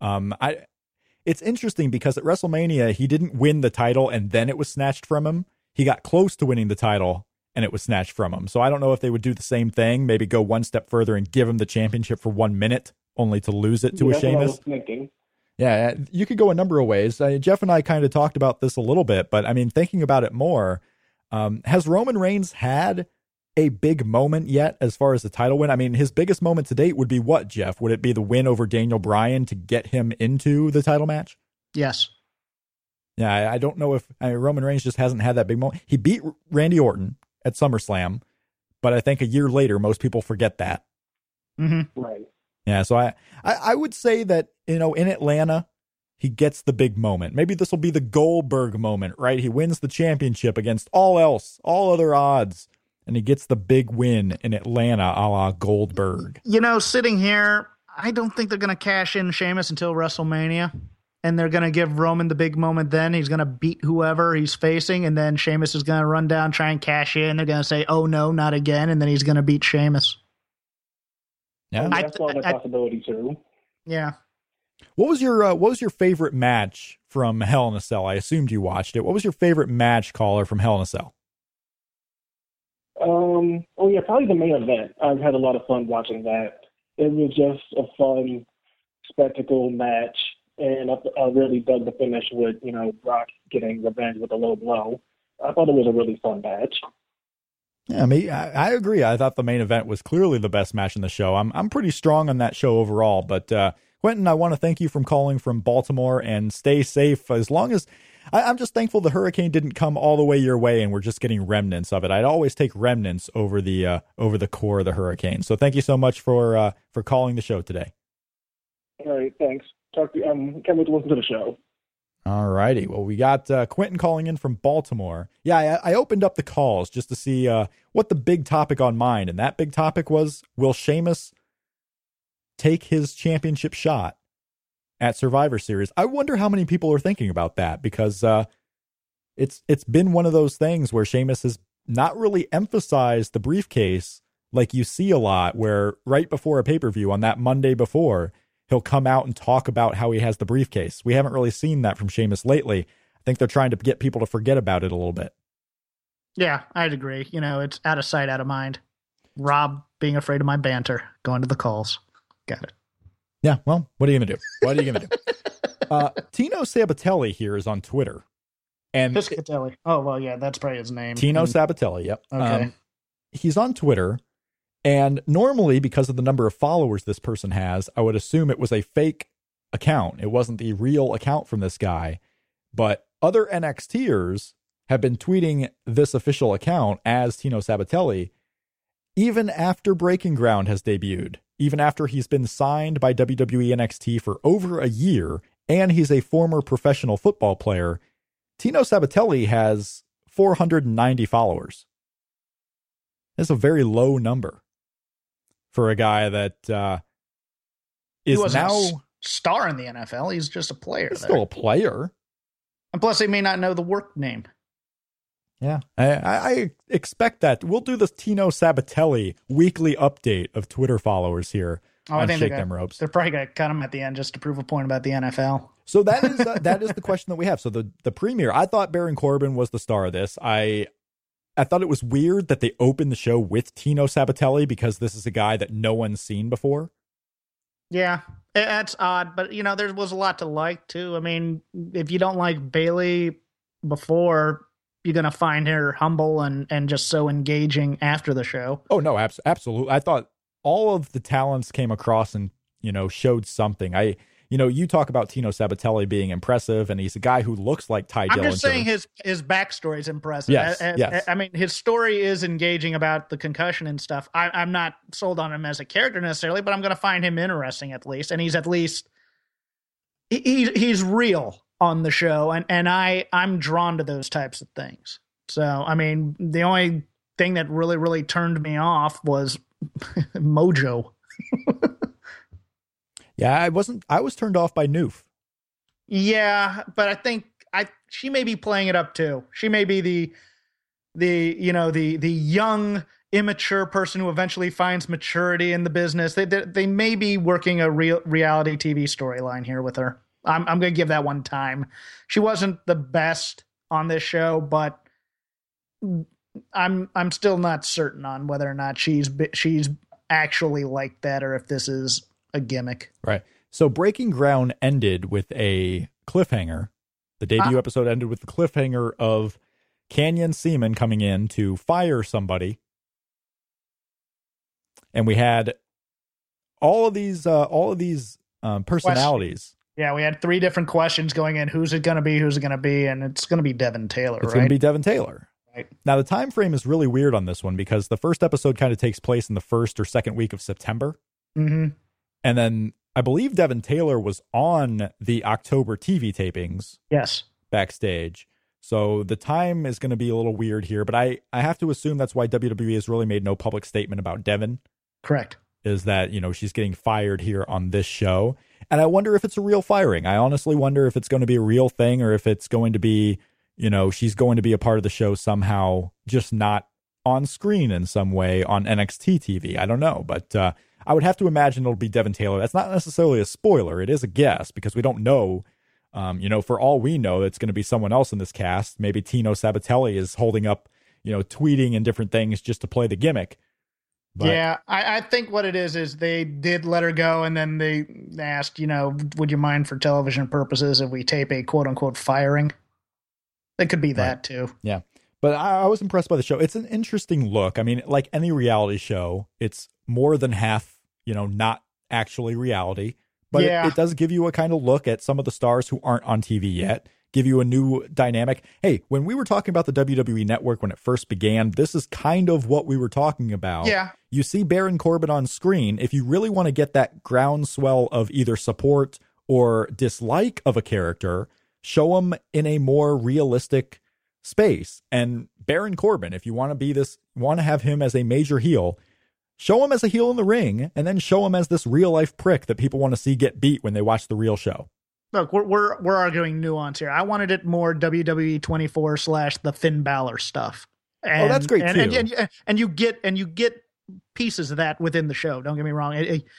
It's interesting because at WrestleMania, he didn't win the title and then it was snatched from him. He got close to winning the title and it was snatched from him. So I don't know if they would do the same thing, maybe go one step further and give him the championship for 1 minute only to lose it to a Sheamus. Yeah, you could go a number of ways. Jeff and I kind of talked about this a little bit, but I mean, thinking about it more, has Roman Reigns had a big moment yet as far as the title win? I mean, his biggest moment to date would be what, Jeff? Would it be the win over Daniel Bryan to get him into the title match? Yes. Yeah, I don't know if Roman Reigns just hasn't had that big moment. He beat Randy Orton at SummerSlam, but I think a year later, most people forget that. Mm-hmm. Right. Yeah, so I would say that, in Atlanta, he gets the big moment. Maybe this will be the Goldberg moment, right? He wins the championship against all other odds, and he gets the big win in Atlanta a la Goldberg. Sitting here, I don't think they're going to cash in Sheamus until WrestleMania, and they're going to give Roman the big moment then. He's going to beat whoever he's facing, and then Sheamus is going to run down, try and cash in. They're going to say, oh, no, not again, and then he's going to beat Sheamus. Yeah, that's all a possibility, too. Yeah. What was your favorite match from Hell in a Cell? I assumed you watched it. What was your favorite match, caller, from Hell in a Cell? Probably the main event. I've had a lot of fun watching that. It was just a fun spectacle match, and I really dug the finish with, Brock getting revenge with a low blow. I thought it was a really fun match. Yeah, I agree. I thought the main event was clearly the best match in the show. I'm pretty strong on that show overall, but Quentin, I want to thank you for calling from Baltimore, and stay safe. As long as I'm just thankful the hurricane didn't come all the way your way and we're just getting remnants of it. I'd always take remnants over the core of the hurricane. So thank you so much for calling the show today. All right, thanks. Talk to you. Can't wait to listen to the show. All righty. Well, we got Quentin calling in from Baltimore. Yeah, I opened up the calls just to see what the big topic on mind, and that big topic was, will Sheamus take his championship shot at Survivor Series? I wonder how many people are thinking about that, because it's been one of those things where Sheamus has not really emphasized the briefcase like you see a lot, where right before a pay-per-view on that Monday before, he'll come out and talk about how he has the briefcase. We haven't really seen that from Sheamus lately. I think they're trying to get people to forget about it a little bit. Yeah, I'd agree. It's out of sight, out of mind. Rob being afraid of my banter, going to the calls. Got it. Yeah, well, what are you going to do? What are you going to do? Tino Sabatelli here is on Twitter. And Piscatelli. Oh, well, yeah, that's probably his name. Tino Sabatelli, yep. Okay. He's on Twitter, and normally, because of the number of followers this person has, I would assume it was a fake account. It wasn't the real account from this guy. But other NXTers have been tweeting this official account as Tino Sabatelli, even after Breaking Ground has debuted, even after he's been signed by WWE NXT for over a year, and he's a former professional football player. Tino Sabatelli has 490 followers. That's a very low number for a guy that is he wasn't now a star in the NFL. He's just a player. He's still a player. And plus, they may not know the work name. Yeah, I expect that. We'll do this Tino Sabatelli weekly update of Twitter followers here on Shake Them Ropes. They're probably going to cut him at the end just to prove a point about the NFL. So that is the question that we have. So the premiere, I thought Baron Corbin was the star of this. I thought it was weird that they opened the show with Tino Sabatelli because this is a guy that no one's seen before. Yeah, that's odd, but there was a lot to like too. I mean, if you don't like Bayley before, you're going to find her humble and just so engaging after the show. Oh no, absolutely. I thought all of the talents came across and, showed something. You talk about Tino Sabatelli being impressive, and he's a guy who looks like Ty Dillinger. I'm just saying his backstory is impressive. Yes. I mean, his story is engaging about the concussion and stuff. I'm not sold on him as a character necessarily, but I'm going to find him interesting at least. And he's at least he's real on the show, and I'm drawn to those types of things. So, I mean, the only thing that really, really turned me off was Mojo. Yeah, I was turned off by Noof. Yeah, but I think she may be playing it up too. She may be the young, immature person who eventually finds maturity in the business. They may be working a real reality TV storyline here with her. I'm going to give that one time. She wasn't the best on this show, but I'm still not certain on whether or not she's actually like that or if this is a gimmick. Right. So Breaking Ground ended with a cliffhanger. The debut episode ended with the cliffhanger of Canyon Ceman coming in to fire somebody. And we had all of these personalities. Yeah, we had 3 different questions going in. Who's it going to be? Who's it going to be? And it's going to be Devin Taylor, It's going to be Devin Taylor. Right. Now, the time frame is really weird on this one because the first episode kind of takes place in the first or second week of September. Mm-hmm. And then I believe Devin Taylor was on the October TV tapings. Yes. Backstage. So the time is going to be a little weird here, but I have to assume that's why WWE has really made no public statement about Devin. Correct. Is that, she's getting fired here on this show. And I wonder if it's a real firing. I honestly wonder if it's going to be a real thing or if it's going to be, she's going to be a part of the show somehow, just not on screen in some way on NXT TV. I don't know, but I would have to imagine it'll be Devin Taylor. That's not necessarily a spoiler. It is a guess because we don't know. For all we know, it's going to be someone else in this cast. Maybe Tino Sabatelli is holding up, tweeting and different things just to play the gimmick. But, yeah, I think what it is they did let her go, and then they asked, would you mind for television purposes if we tape a quote-unquote firing? It could be that, too. Yeah, but I was impressed by the show. It's an interesting look. I mean, like any reality show, it's more than half, not actually reality. But it does give you a kind of look at some of the stars who aren't on TV yet, give you a new dynamic. Hey, when we were talking about the WWE Network when it first began, this is kind of what we were talking about. Yeah. You see Baron Corbin on screen. If you really want to get that groundswell of either support or dislike of a character, show them in a more realistic space. And Baron Corbin, if you want to have him as a major heel, show him as a heel in the ring, and then show him as this real life prick that people want to see get beat when they watch the real show. Look, we're arguing nuance here. I wanted it more WWE 24 / the Finn Balor stuff. And, that's great too. And you get pieces of that within the show. Don't get me wrong.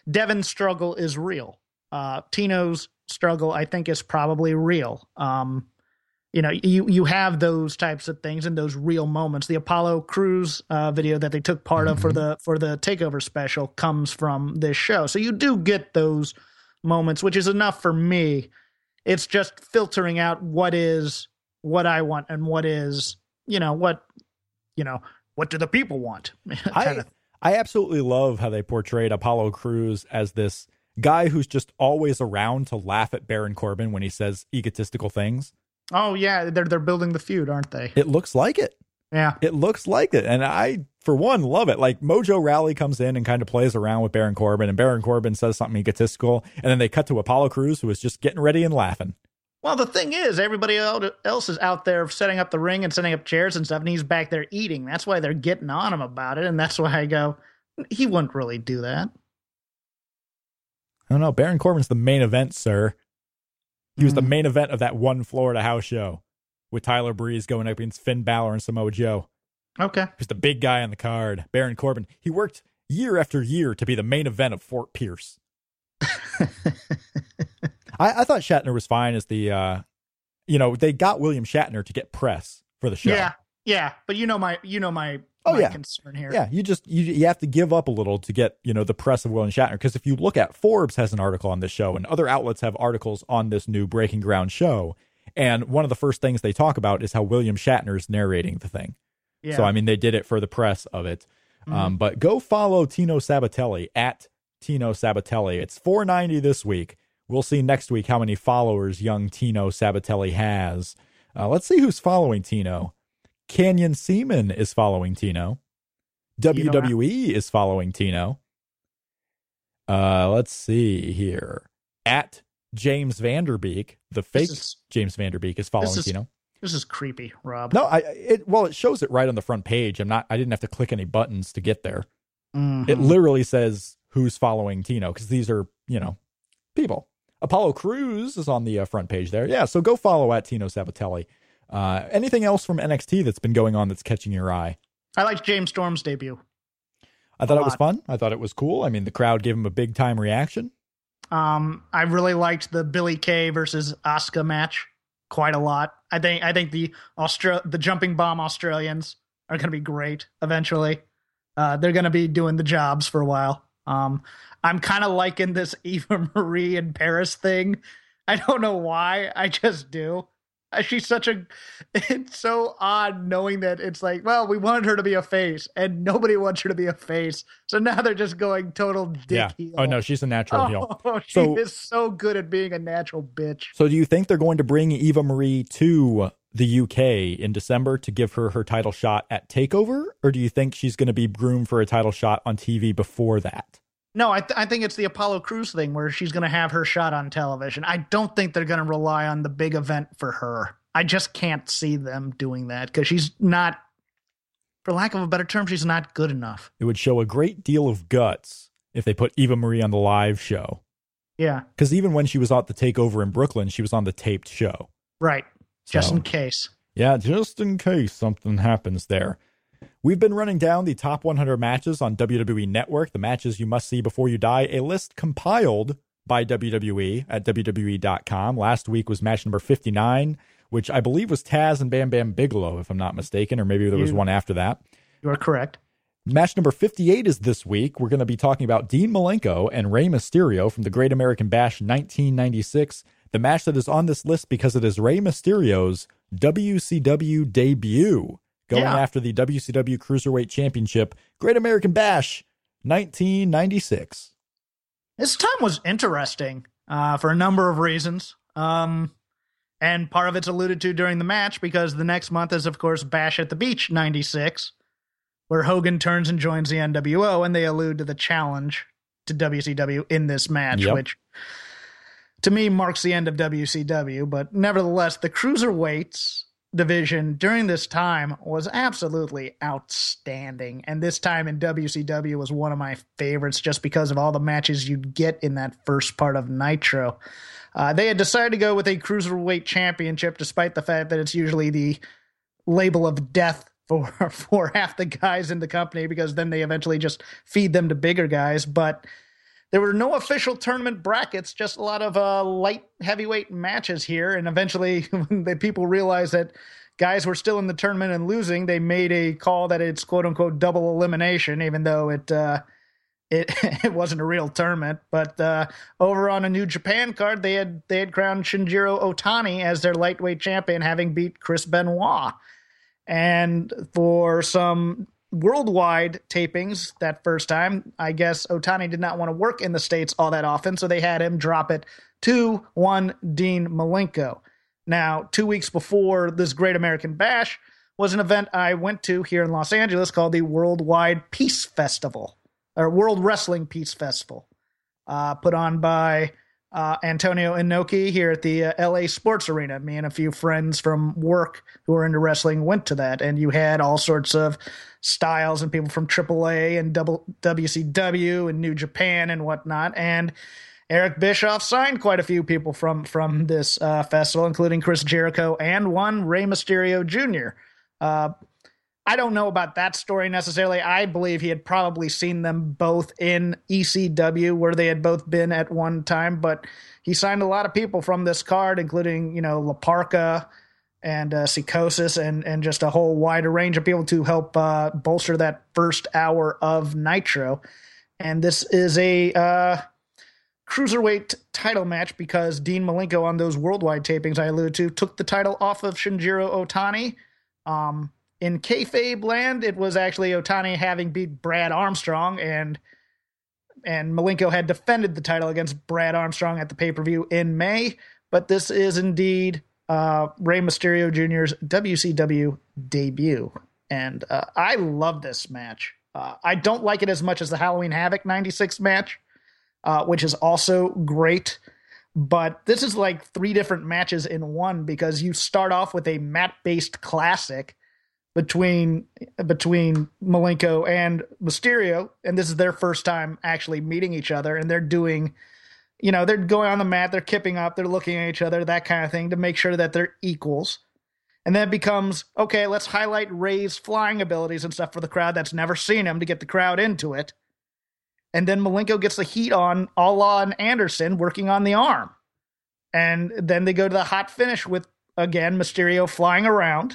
Devin's struggle is real. Tino's struggle, I think, is probably real. You have those types of things and those real moments. The Apollo Crews video that they took part of for the Takeover special comes from this show. So you do get those moments, which is enough for me. It's just filtering out what is what I want and what is, what do the people want? I absolutely love how they portrayed Apollo Crews as this guy who's just always around to laugh at Baron Corbin when he says egotistical things. Oh yeah, they're building the feud, aren't they? It looks like it. Yeah. It looks like it. And I, for one, love it. Like Mojo Rawley comes in and kind of plays around with Baron Corbin, and Baron Corbin says something egotistical, and then they cut to Apollo Crews, who is just getting ready and laughing. Well, the thing is, everybody else is out there setting up the ring and setting up chairs and stuff, and he's back there eating. That's why they're getting on him about it, and that's why I go, he wouldn't really do that. I don't know. Baron Corbin's the main event, sir. He was the main event of that one Florida house show with Tyler Breeze going up against Finn Balor and Samoa Joe. Okay. He's the big guy on the card. Baron Corbin. He worked year after year to be the main event of Fort Pierce. I thought Shatner was fine as the, they got William Shatner to get press for the show. Yeah. But my concern here. Yeah. You have to give up a little to get, the press of William Shatner. Because if you look at Forbes has an article on this show, and other outlets have articles on this new Breaking Ground show. And one of the first things they talk about is how William Shatner is narrating the thing. Yeah. So, they did it for the press of it. But go follow Tino Sabatelli at Tino Sabatelli. It's 490 this week. We'll see next week how many followers young Tino Sabatelli has. Let's see who's following Tino. Canyon Seaman is following Tino. WWE is following Tino. Let's see here. At James Vanderbeek, the fake James Vanderbeek is following Tino. This is creepy, Rob. No, it shows it right on the front page. I didn't have to click any buttons to get there. It literally says who's following Tino, because these are, people. Apollo Crews is on the front page there. Yeah, so go follow at Tino Sabatelli. Anything else from NXT that's been going on that's catching your eye? I liked James Storm's debut. I thought it was fun. I thought it was cool. The crowd gave him a big time reaction. I really liked the Billie Kay versus Asuka match quite a lot. I think the Jumping Bomb Australians are going to be great eventually. They're going to be doing the jobs for a while. I'm kind of liking this Eva Marie and Paris thing. I don't know why. I just do. She's it's so odd knowing that it's like, well, we wanted her to be a face and nobody wants her to be a face. So now they're just going total dick heel. Oh no, she's a natural heel. She is so good at being a natural bitch. So do you think they're going to bring Eva Marie to the UK in December to give her title shot at TakeOver? Or do you think she's going to be groomed for a title shot on TV before that? No, I think it's the Apollo Crews thing where she's going to have her shot on television. I don't think they're going to rely on the big event for her. I just can't see them doing that because she's not, for lack of a better term, she's not good enough. It would show a great deal of guts if they put Eva Marie on the live show. Yeah. Because even when she was on the TakeOver in Brooklyn, she was on the taped show. Right. Just in case. Yeah, just in case something happens there. We've been running down the top 100 matches on WWE Network, the matches you must see before you die, a list compiled by WWE at WWE.com. Last week was match number 59, which I believe was Taz and Bam Bam Bigelow, if I'm not mistaken, or maybe there was one after that. You are correct. Match number 58 is this week. We're going to be talking about Dean Malenko and Rey Mysterio from the Great American Bash 1996. The match that is on this list because it is Rey Mysterio's WCW debut. Going after the WCW Cruiserweight Championship, Great American Bash, 1996. This time was interesting for a number of reasons. And part of it's alluded to during the match because the next month is, of course, Bash at the Beach, 96, where Hogan turns and joins the NWO, and they allude to the challenge to WCW in this match, which to me marks the end of WCW. But nevertheless, the Cruiserweights division during this time was absolutely outstanding, and this time in WCW was one of my favorites just because of all the matches you'd get in that first part of Nitro. They had decided to go with a Cruiserweight Championship despite the fact that it's usually the label of death for half the guys in the company because then they eventually just feed them to bigger guys. But there were no official tournament brackets, just a lot of light heavyweight matches here. And eventually, when the people realized that guys were still in the tournament and losing, they made a call that it's quote unquote double elimination, even though it wasn't a real tournament. But over on a New Japan card, they had crowned Shinjiro Otani as their lightweight champion, having beat Chris Benoit. And for some worldwide tapings that first time, I guess Otani did not want to work in the States all that often, so they had him drop it to one Dean Malenko. Now, 2 weeks before this Great American Bash was an event I went to here in Los Angeles called the Worldwide Peace Festival, or World Wrestling Peace Festival, put on by Antonio Inoki here at the LA Sports Arena. Me and a few friends from work who are into wrestling went to that, and you had all sorts of styles and people from AAA and WCW and New Japan and whatnot. And Eric Bischoff signed quite a few people from this festival, including Chris Jericho and one Rey Mysterio Jr. I don't know about that story necessarily. I believe he had probably seen them both in ECW, where they had both been at one time, but he signed a lot of people from this card, including, La Parka and Psychosis and just a whole wide range of people to help bolster that first hour of Nitro. And this is a cruiserweight title match because Dean Malenko on those worldwide tapings I alluded to took the title off of Shinjiro Otani. In kayfabe land, it was actually Otani having beat Brad Armstrong, and Malenko had defended the title against Brad Armstrong at the pay-per-view in May. But this is indeed Rey Mysterio Jr.'s WCW debut, and I love this match. I don't like it as much as the Halloween Havoc 96 match, which is also great. But this is like three different matches in one, because you start off with a mat-based classic between Malenko and Mysterio, and this is their first time actually meeting each other, and they're doing, they're going on the mat, they're kipping up, they're looking at each other, that kind of thing, to make sure that they're equals. And then it becomes, okay, let's highlight Rey's flying abilities and stuff for the crowd that's never seen him, to get the crowd into it. And then Malenko gets the heat on a la Anderson working on the arm. And then they go to the hot finish with, again, Mysterio flying around.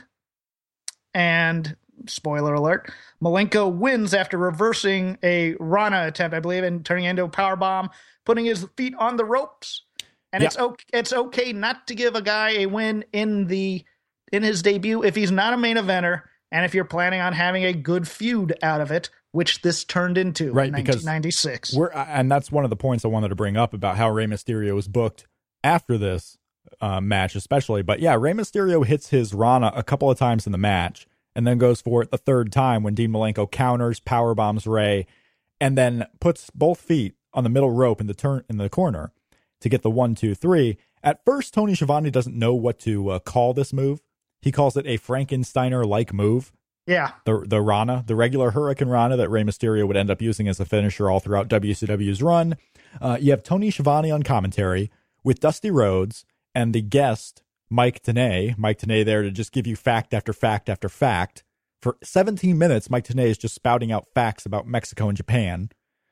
And, spoiler alert, Malenko wins after reversing a Rana attempt, I believe, and turning it into a powerbomb, putting his feet on the ropes. And it's okay not to give a guy a win in his debut if he's not a main eventer, and if you're planning on having a good feud out of it, which this turned into in 1996. And that's one of the points I wanted to bring up about how Rey Mysterio was booked after this match especially. But yeah, Rey Mysterio hits his Rana a couple of times in the match and then goes for it the third time when Dean Malenko counters, powerbombs Rey, and then puts both feet on the middle rope in the corner to get the 1, 2, 3. At first, Tony Schiavone doesn't know what to call this move. He calls it a Frankensteiner-like move. Yeah. The Rana, the regular Hurricane Rana that Rey Mysterio would end up using as a finisher all throughout WCW's run. You have Tony Schiavone on commentary with Dusty Rhodes and the guest, Mike Tenay. Mike Tenay there to just give you fact after fact after fact. For 17 minutes, Mike Tenay is just spouting out facts about Mexico and Japan.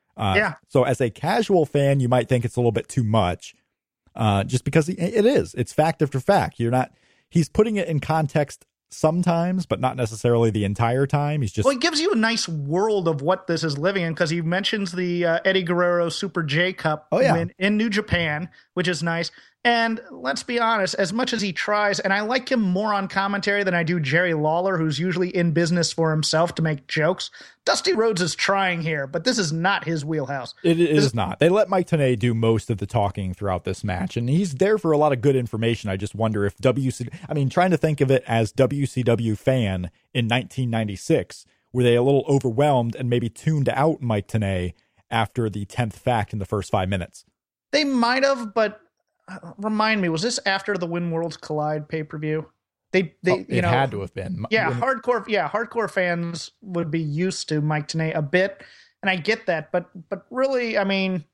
So as a casual fan, you might think it's a little bit too much, just because it is. It's fact after fact. He's putting it in context sometimes, but not necessarily the entire time. He gives you a nice world of what this is living in, because he mentions the Eddie Guerrero Super J Cup win in New Japan, which is nice. And let's be honest, as much as he tries, and I like him more on commentary than I do Jerry Lawler, who's usually in business for himself to make jokes, Dusty Rhodes is trying here, but this is not his wheelhouse. It is not. They let Mike Tenay do most of the talking throughout this match, and he's there for a lot of good information. I just wonder if trying to think of it as WCW fan in 1996, were they a little overwhelmed and maybe tuned out Mike Tenay after the 10th fact in the first 5 minutes? They might have, but remind me, was this after the When Worlds Collide pay-per-view? It had to have been. Hardcore fans would be used to Mike Tenay a bit, and I get that, but really, I mean,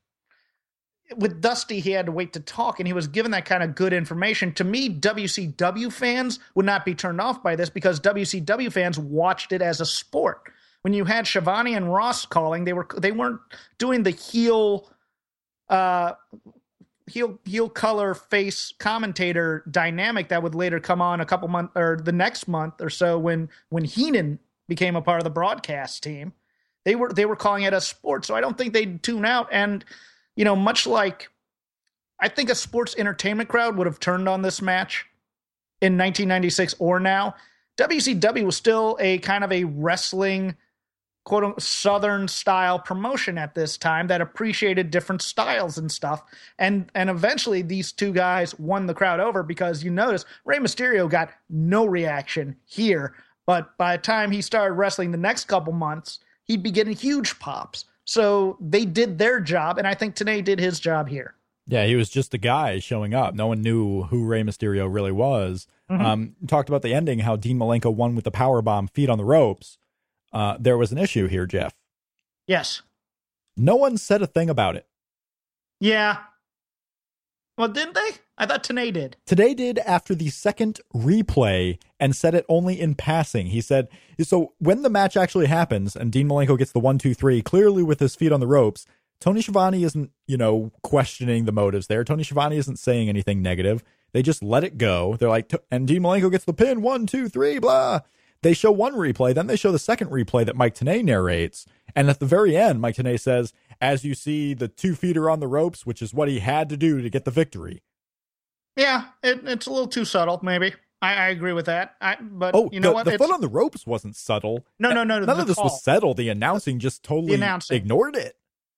with Dusty, he had to wait to talk, and he was given that kind of good information. To me, WCW fans would not be turned off by this, because WCW fans watched it as a sport. When you had Schiavone and Ross calling, they weren't doing the heel heel color face commentator dynamic that would later come on a couple months or the next month or so when Heenan became a part of the broadcast team. They were calling it a sport, so I don't think they'd tune out. And much like I think a sports entertainment crowd would have turned on this match in 1996 or now, WCW was still a kind of a wrestling, quote unquote, Southern style promotion at this time that appreciated different styles and stuff. And eventually these two guys won the crowd over because you notice Rey Mysterio got no reaction here. But by the time he started wrestling the next couple months, he'd be getting huge pops. So they did their job, and I think Tenay did his job here. Yeah, he was just a guy showing up. No one knew who Rey Mysterio really was. Talked about the ending, how Dean Malenko won with the powerbomb, feet on the ropes. There was an issue here, Jeff. Yes. No one said a thing about it. Yeah. Well, didn't they? I thought Tenay did. Tenay did after the second replay and said it only in passing. He said, so when the match actually happens and Dean Malenko gets the 1-2-3, clearly with his feet on the ropes, Tony Schiavone isn't, questioning the motives there. Tony Schiavone isn't saying anything negative. They just let it go. They're like, and Dean Malenko gets the pin, 1-2-3, blah. They show one replay, then they show the second replay that Mike Tenay narrates. And at the very end, Mike Tenay says, as you see, the 2 feet are on the ropes, which is what he had to do to get the victory. Yeah, it's a little too subtle, maybe. I agree with that. But you know what? The foot on the ropes wasn't subtle. No. None of this was subtle. The announcing just totally ignored it.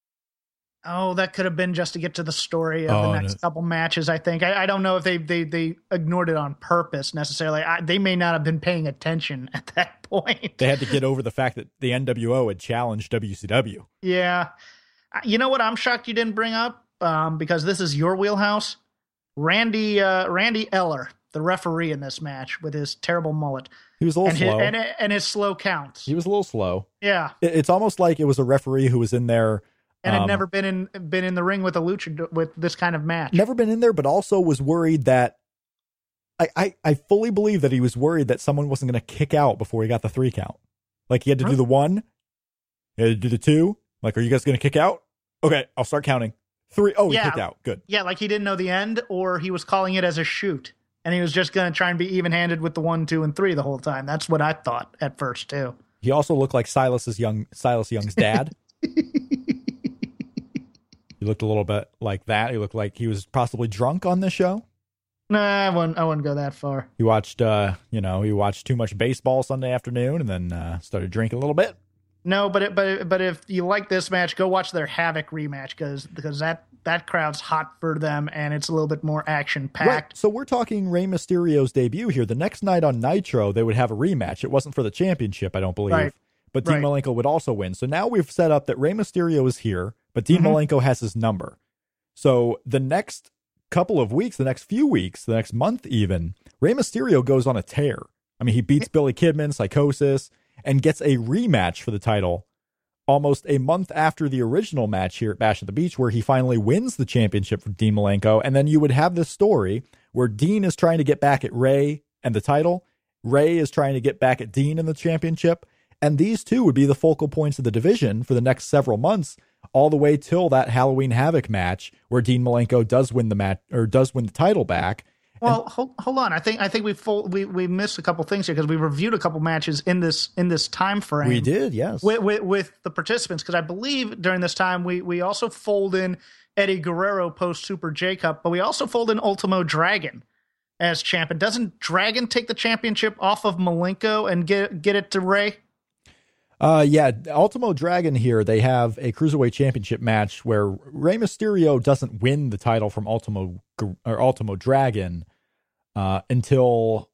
Oh, that could have been just to get to the story of the next couple matches, I think. I don't know if they ignored it on purpose necessarily. They may not have been paying attention at that point. They had to get over the fact that the NWO had challenged WCW. Yeah. You know what I'm shocked you didn't bring up? Because this is your wheelhouse. Randy Eller, the referee in this match with his terrible mullet. He was a little slow. And his slow counts. He was a little slow. Yeah. It's almost like it was a referee who was in there and had never been in the ring with a luchador with this kind of match. Never been in there, but also was worried that I fully believe that he was worried that someone wasn't going to kick out before he got the 3 count. Like he had to do the 1, he had to do the 2. Like, are you guys going to kick out? Okay, I'll start counting. 3. Oh, he kicked out. Good. Yeah, like he didn't know the end, or he was calling it as a shoot, and he was just going to try and be even-handed with the 1, 2, and 3 the whole time. That's what I thought at first too. He also looked like Silas Young's dad. He looked a little bit like that. He looked like he was possibly drunk on this show. Nah, I wouldn't go that far. He watched, he watched too much baseball Sunday afternoon and then started drinking a little bit. No, but if you like this match, go watch their Havoc rematch because that crowd's hot for them and it's a little bit more action packed. Right. So we're talking Rey Mysterio's debut here. The next night on Nitro, they would have a rematch. It wasn't for the championship, I don't believe. Right. But Dean Malenko would also win. So now we've set up that Rey Mysterio is here, but Dean Malenko has his number. So the next couple of weeks, the next few weeks, the next month even, Rey Mysterio goes on a tear. I mean, he beats Billy Kidman, Psychosis, and gets a rematch for the title almost a month after the original match here at Bash at the Beach, where he finally wins the championship for Dean Malenko. And then you would have this story where Dean is trying to get back at Rey and the title. Rey is trying to get back at Dean in the championship. And these two would be the focal points of the division for the next several months, all the way till that Halloween Havoc match where Dean Malenko does win the match or does win the title back. Well, hold on. I think we missed a couple things here because we reviewed a couple matches in this time frame. We did, yes, with the participants, because I believe during this time we also fold in Eddie Guerrero post Super J Cup, but we also fold in Ultimo Dragon as champion. Doesn't Dragon take the championship off of Malenko and get it to Rey? Yeah, Ultimo Dragon here, they have a Cruiserweight Championship match where Rey Mysterio doesn't win the title from Ultimo Dragon until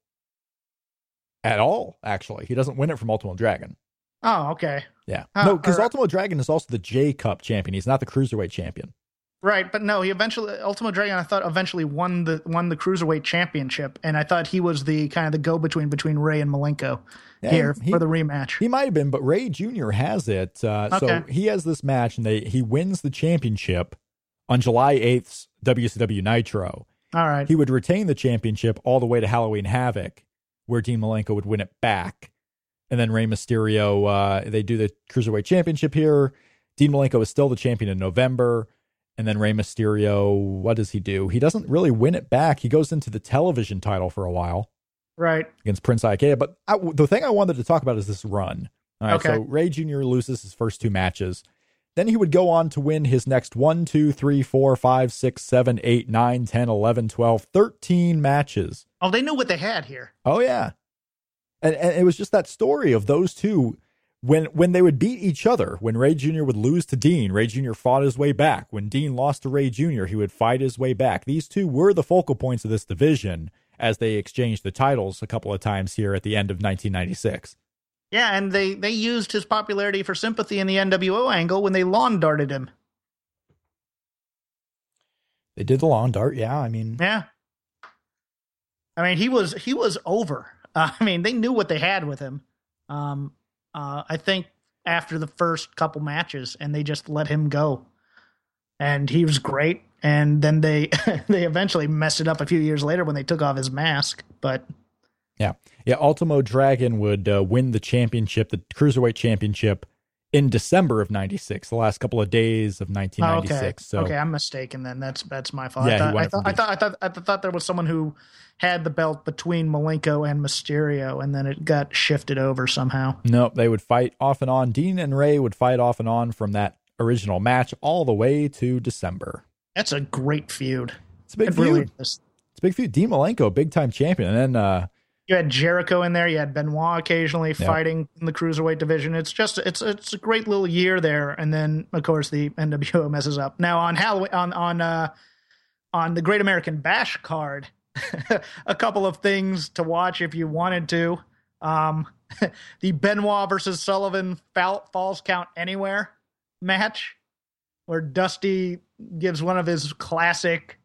at all, actually. He doesn't win it from Ultimo Dragon. Oh, okay. Yeah. No, because Ultimo Dragon is also the J Cup champion. He's not the Cruiserweight champion. Right, but no, Ultimo Dragon, I thought, eventually won the Cruiserweight Championship, and I thought he was the kind of the go-between Rey and Malenko here for the rematch. He might have been, but Rey Jr. has it. Okay. So he has this match, and he wins the championship on July 8th's WCW Nitro. All right. He would retain the championship all the way to Halloween Havoc, where Dean Malenko would win it back. And then Rey Mysterio, they do the Cruiserweight Championship here. Dean Malenko is still the champion in November. And then Rey Mysterio, what does he do? He doesn't really win it back. He goes into the television title for a while. Right. Against Prince Iaukea. But the thing I wanted to talk about is this run. All right, Okay. so Ray Jr. loses his first 2 matches. Then he would go on to win his next 1, 2, 3, 4, 5, 6, 7, 8, 9, 10, 11, 12, 13 matches. Oh, they knew what they had here. Oh, yeah. And it was just that story of those two when they would beat each other. When Ray Jr. would lose to Dean, Ray Jr. fought his way back. When Dean lost to Ray Jr., he would fight his way back. These two were the focal points of this division as they exchanged the titles a couple of times here at the end of 1996. Yeah, and they used his popularity for sympathy in the NWO angle when they lawn darted him. They did the lawn dart, yeah. I mean, he was over. They knew what they had with him. I think after the first couple matches, and they just let him go, and he was great. And then they they eventually messed it up a few years later when they took off his mask. But yeah. Ultimo Dragon would win the championship, the Cruiserweight Championship, in December of 96, the last couple of days of 1996. Okay, I'm mistaken then. That's my fault. Yeah, I thought there was someone who had the belt between Malenko and Mysterio, and then it got shifted over somehow. Nope, they would fight off and on. Dean and Ray would fight off and on from that original match all the way to December. That's a great feud. It's a big feud. Really It's a big feud. Dean Malenko, big time champion, and then you had Jericho in there. You had Benoit occasionally fighting in the Cruiserweight division. It's just it's a great little year there. And then of course the NWO messes up. Now on Halloween on the Great American Bash card, a couple of things to watch if you wanted to. The Benoit versus Sullivan Falls Count Anywhere match, where Dusty gives one of his classic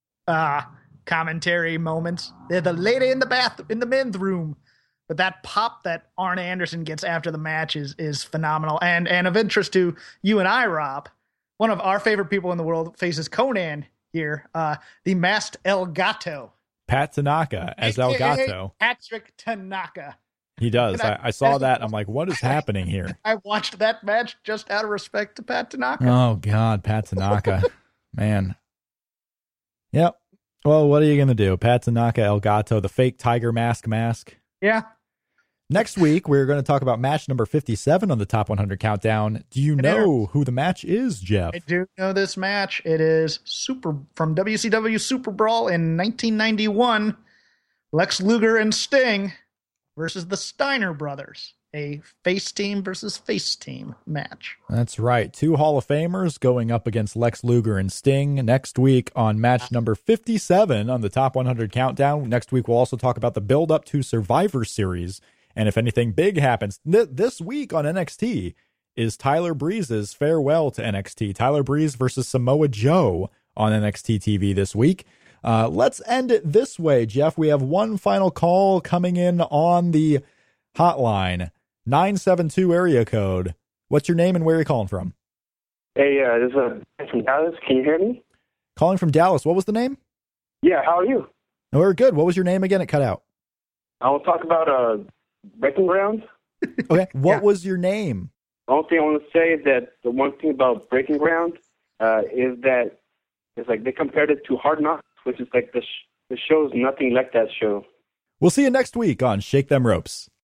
commentary moments. They're the lady in the men's room. But that pop that Arn Anderson gets after the match is phenomenal. And of interest to you and I, Rob, one of our favorite people in the world faces Conan here, the masked El Gato. Pat Tanaka as El Gato. Patrick Tanaka. He does. I saw that. I'm like, what is happening here? I watched that match just out of respect to Pat Tanaka. Oh, God, Pat Tanaka. Man. Yep. Well, what are you going to do? Pat Tanaka, El Gato, the fake tiger mask. Yeah. Next week, we're going to talk about match number 57 on the Top 100 Countdown. Do you know who the match is, Jeff? I do know this match. It is from WCW Super Brawl in 1991. Lex Luger and Sting versus the Steiner Brothers. A face team versus face team match. That's right. 2 Hall of Famers going up against Lex Luger and Sting next week on match number 57 on the Top 100 Countdown. Next week, we'll also talk about the build-up to Survivor Series. And if anything big happens, this week on NXT is Tyler Breeze's farewell to NXT. Tyler Breeze versus Samoa Joe on NXT TV this week. Let's end it this way, Jeff. We have one final call coming in on the hotline. 972 area code. What's your name and where are you calling from? Hey, this is from Dallas. Can you hear me? Calling from Dallas. What was the name? Yeah, how are you? Oh, we're good. What was your name again? It cut out. I want to talk about Breaking Ground. Okay. What was your name? The only thing I want to say is that the one thing about Breaking Ground is that it's like they compared it to Hard Knocks, which is like the show's nothing like that show. We'll see you next week on Shake Them Ropes.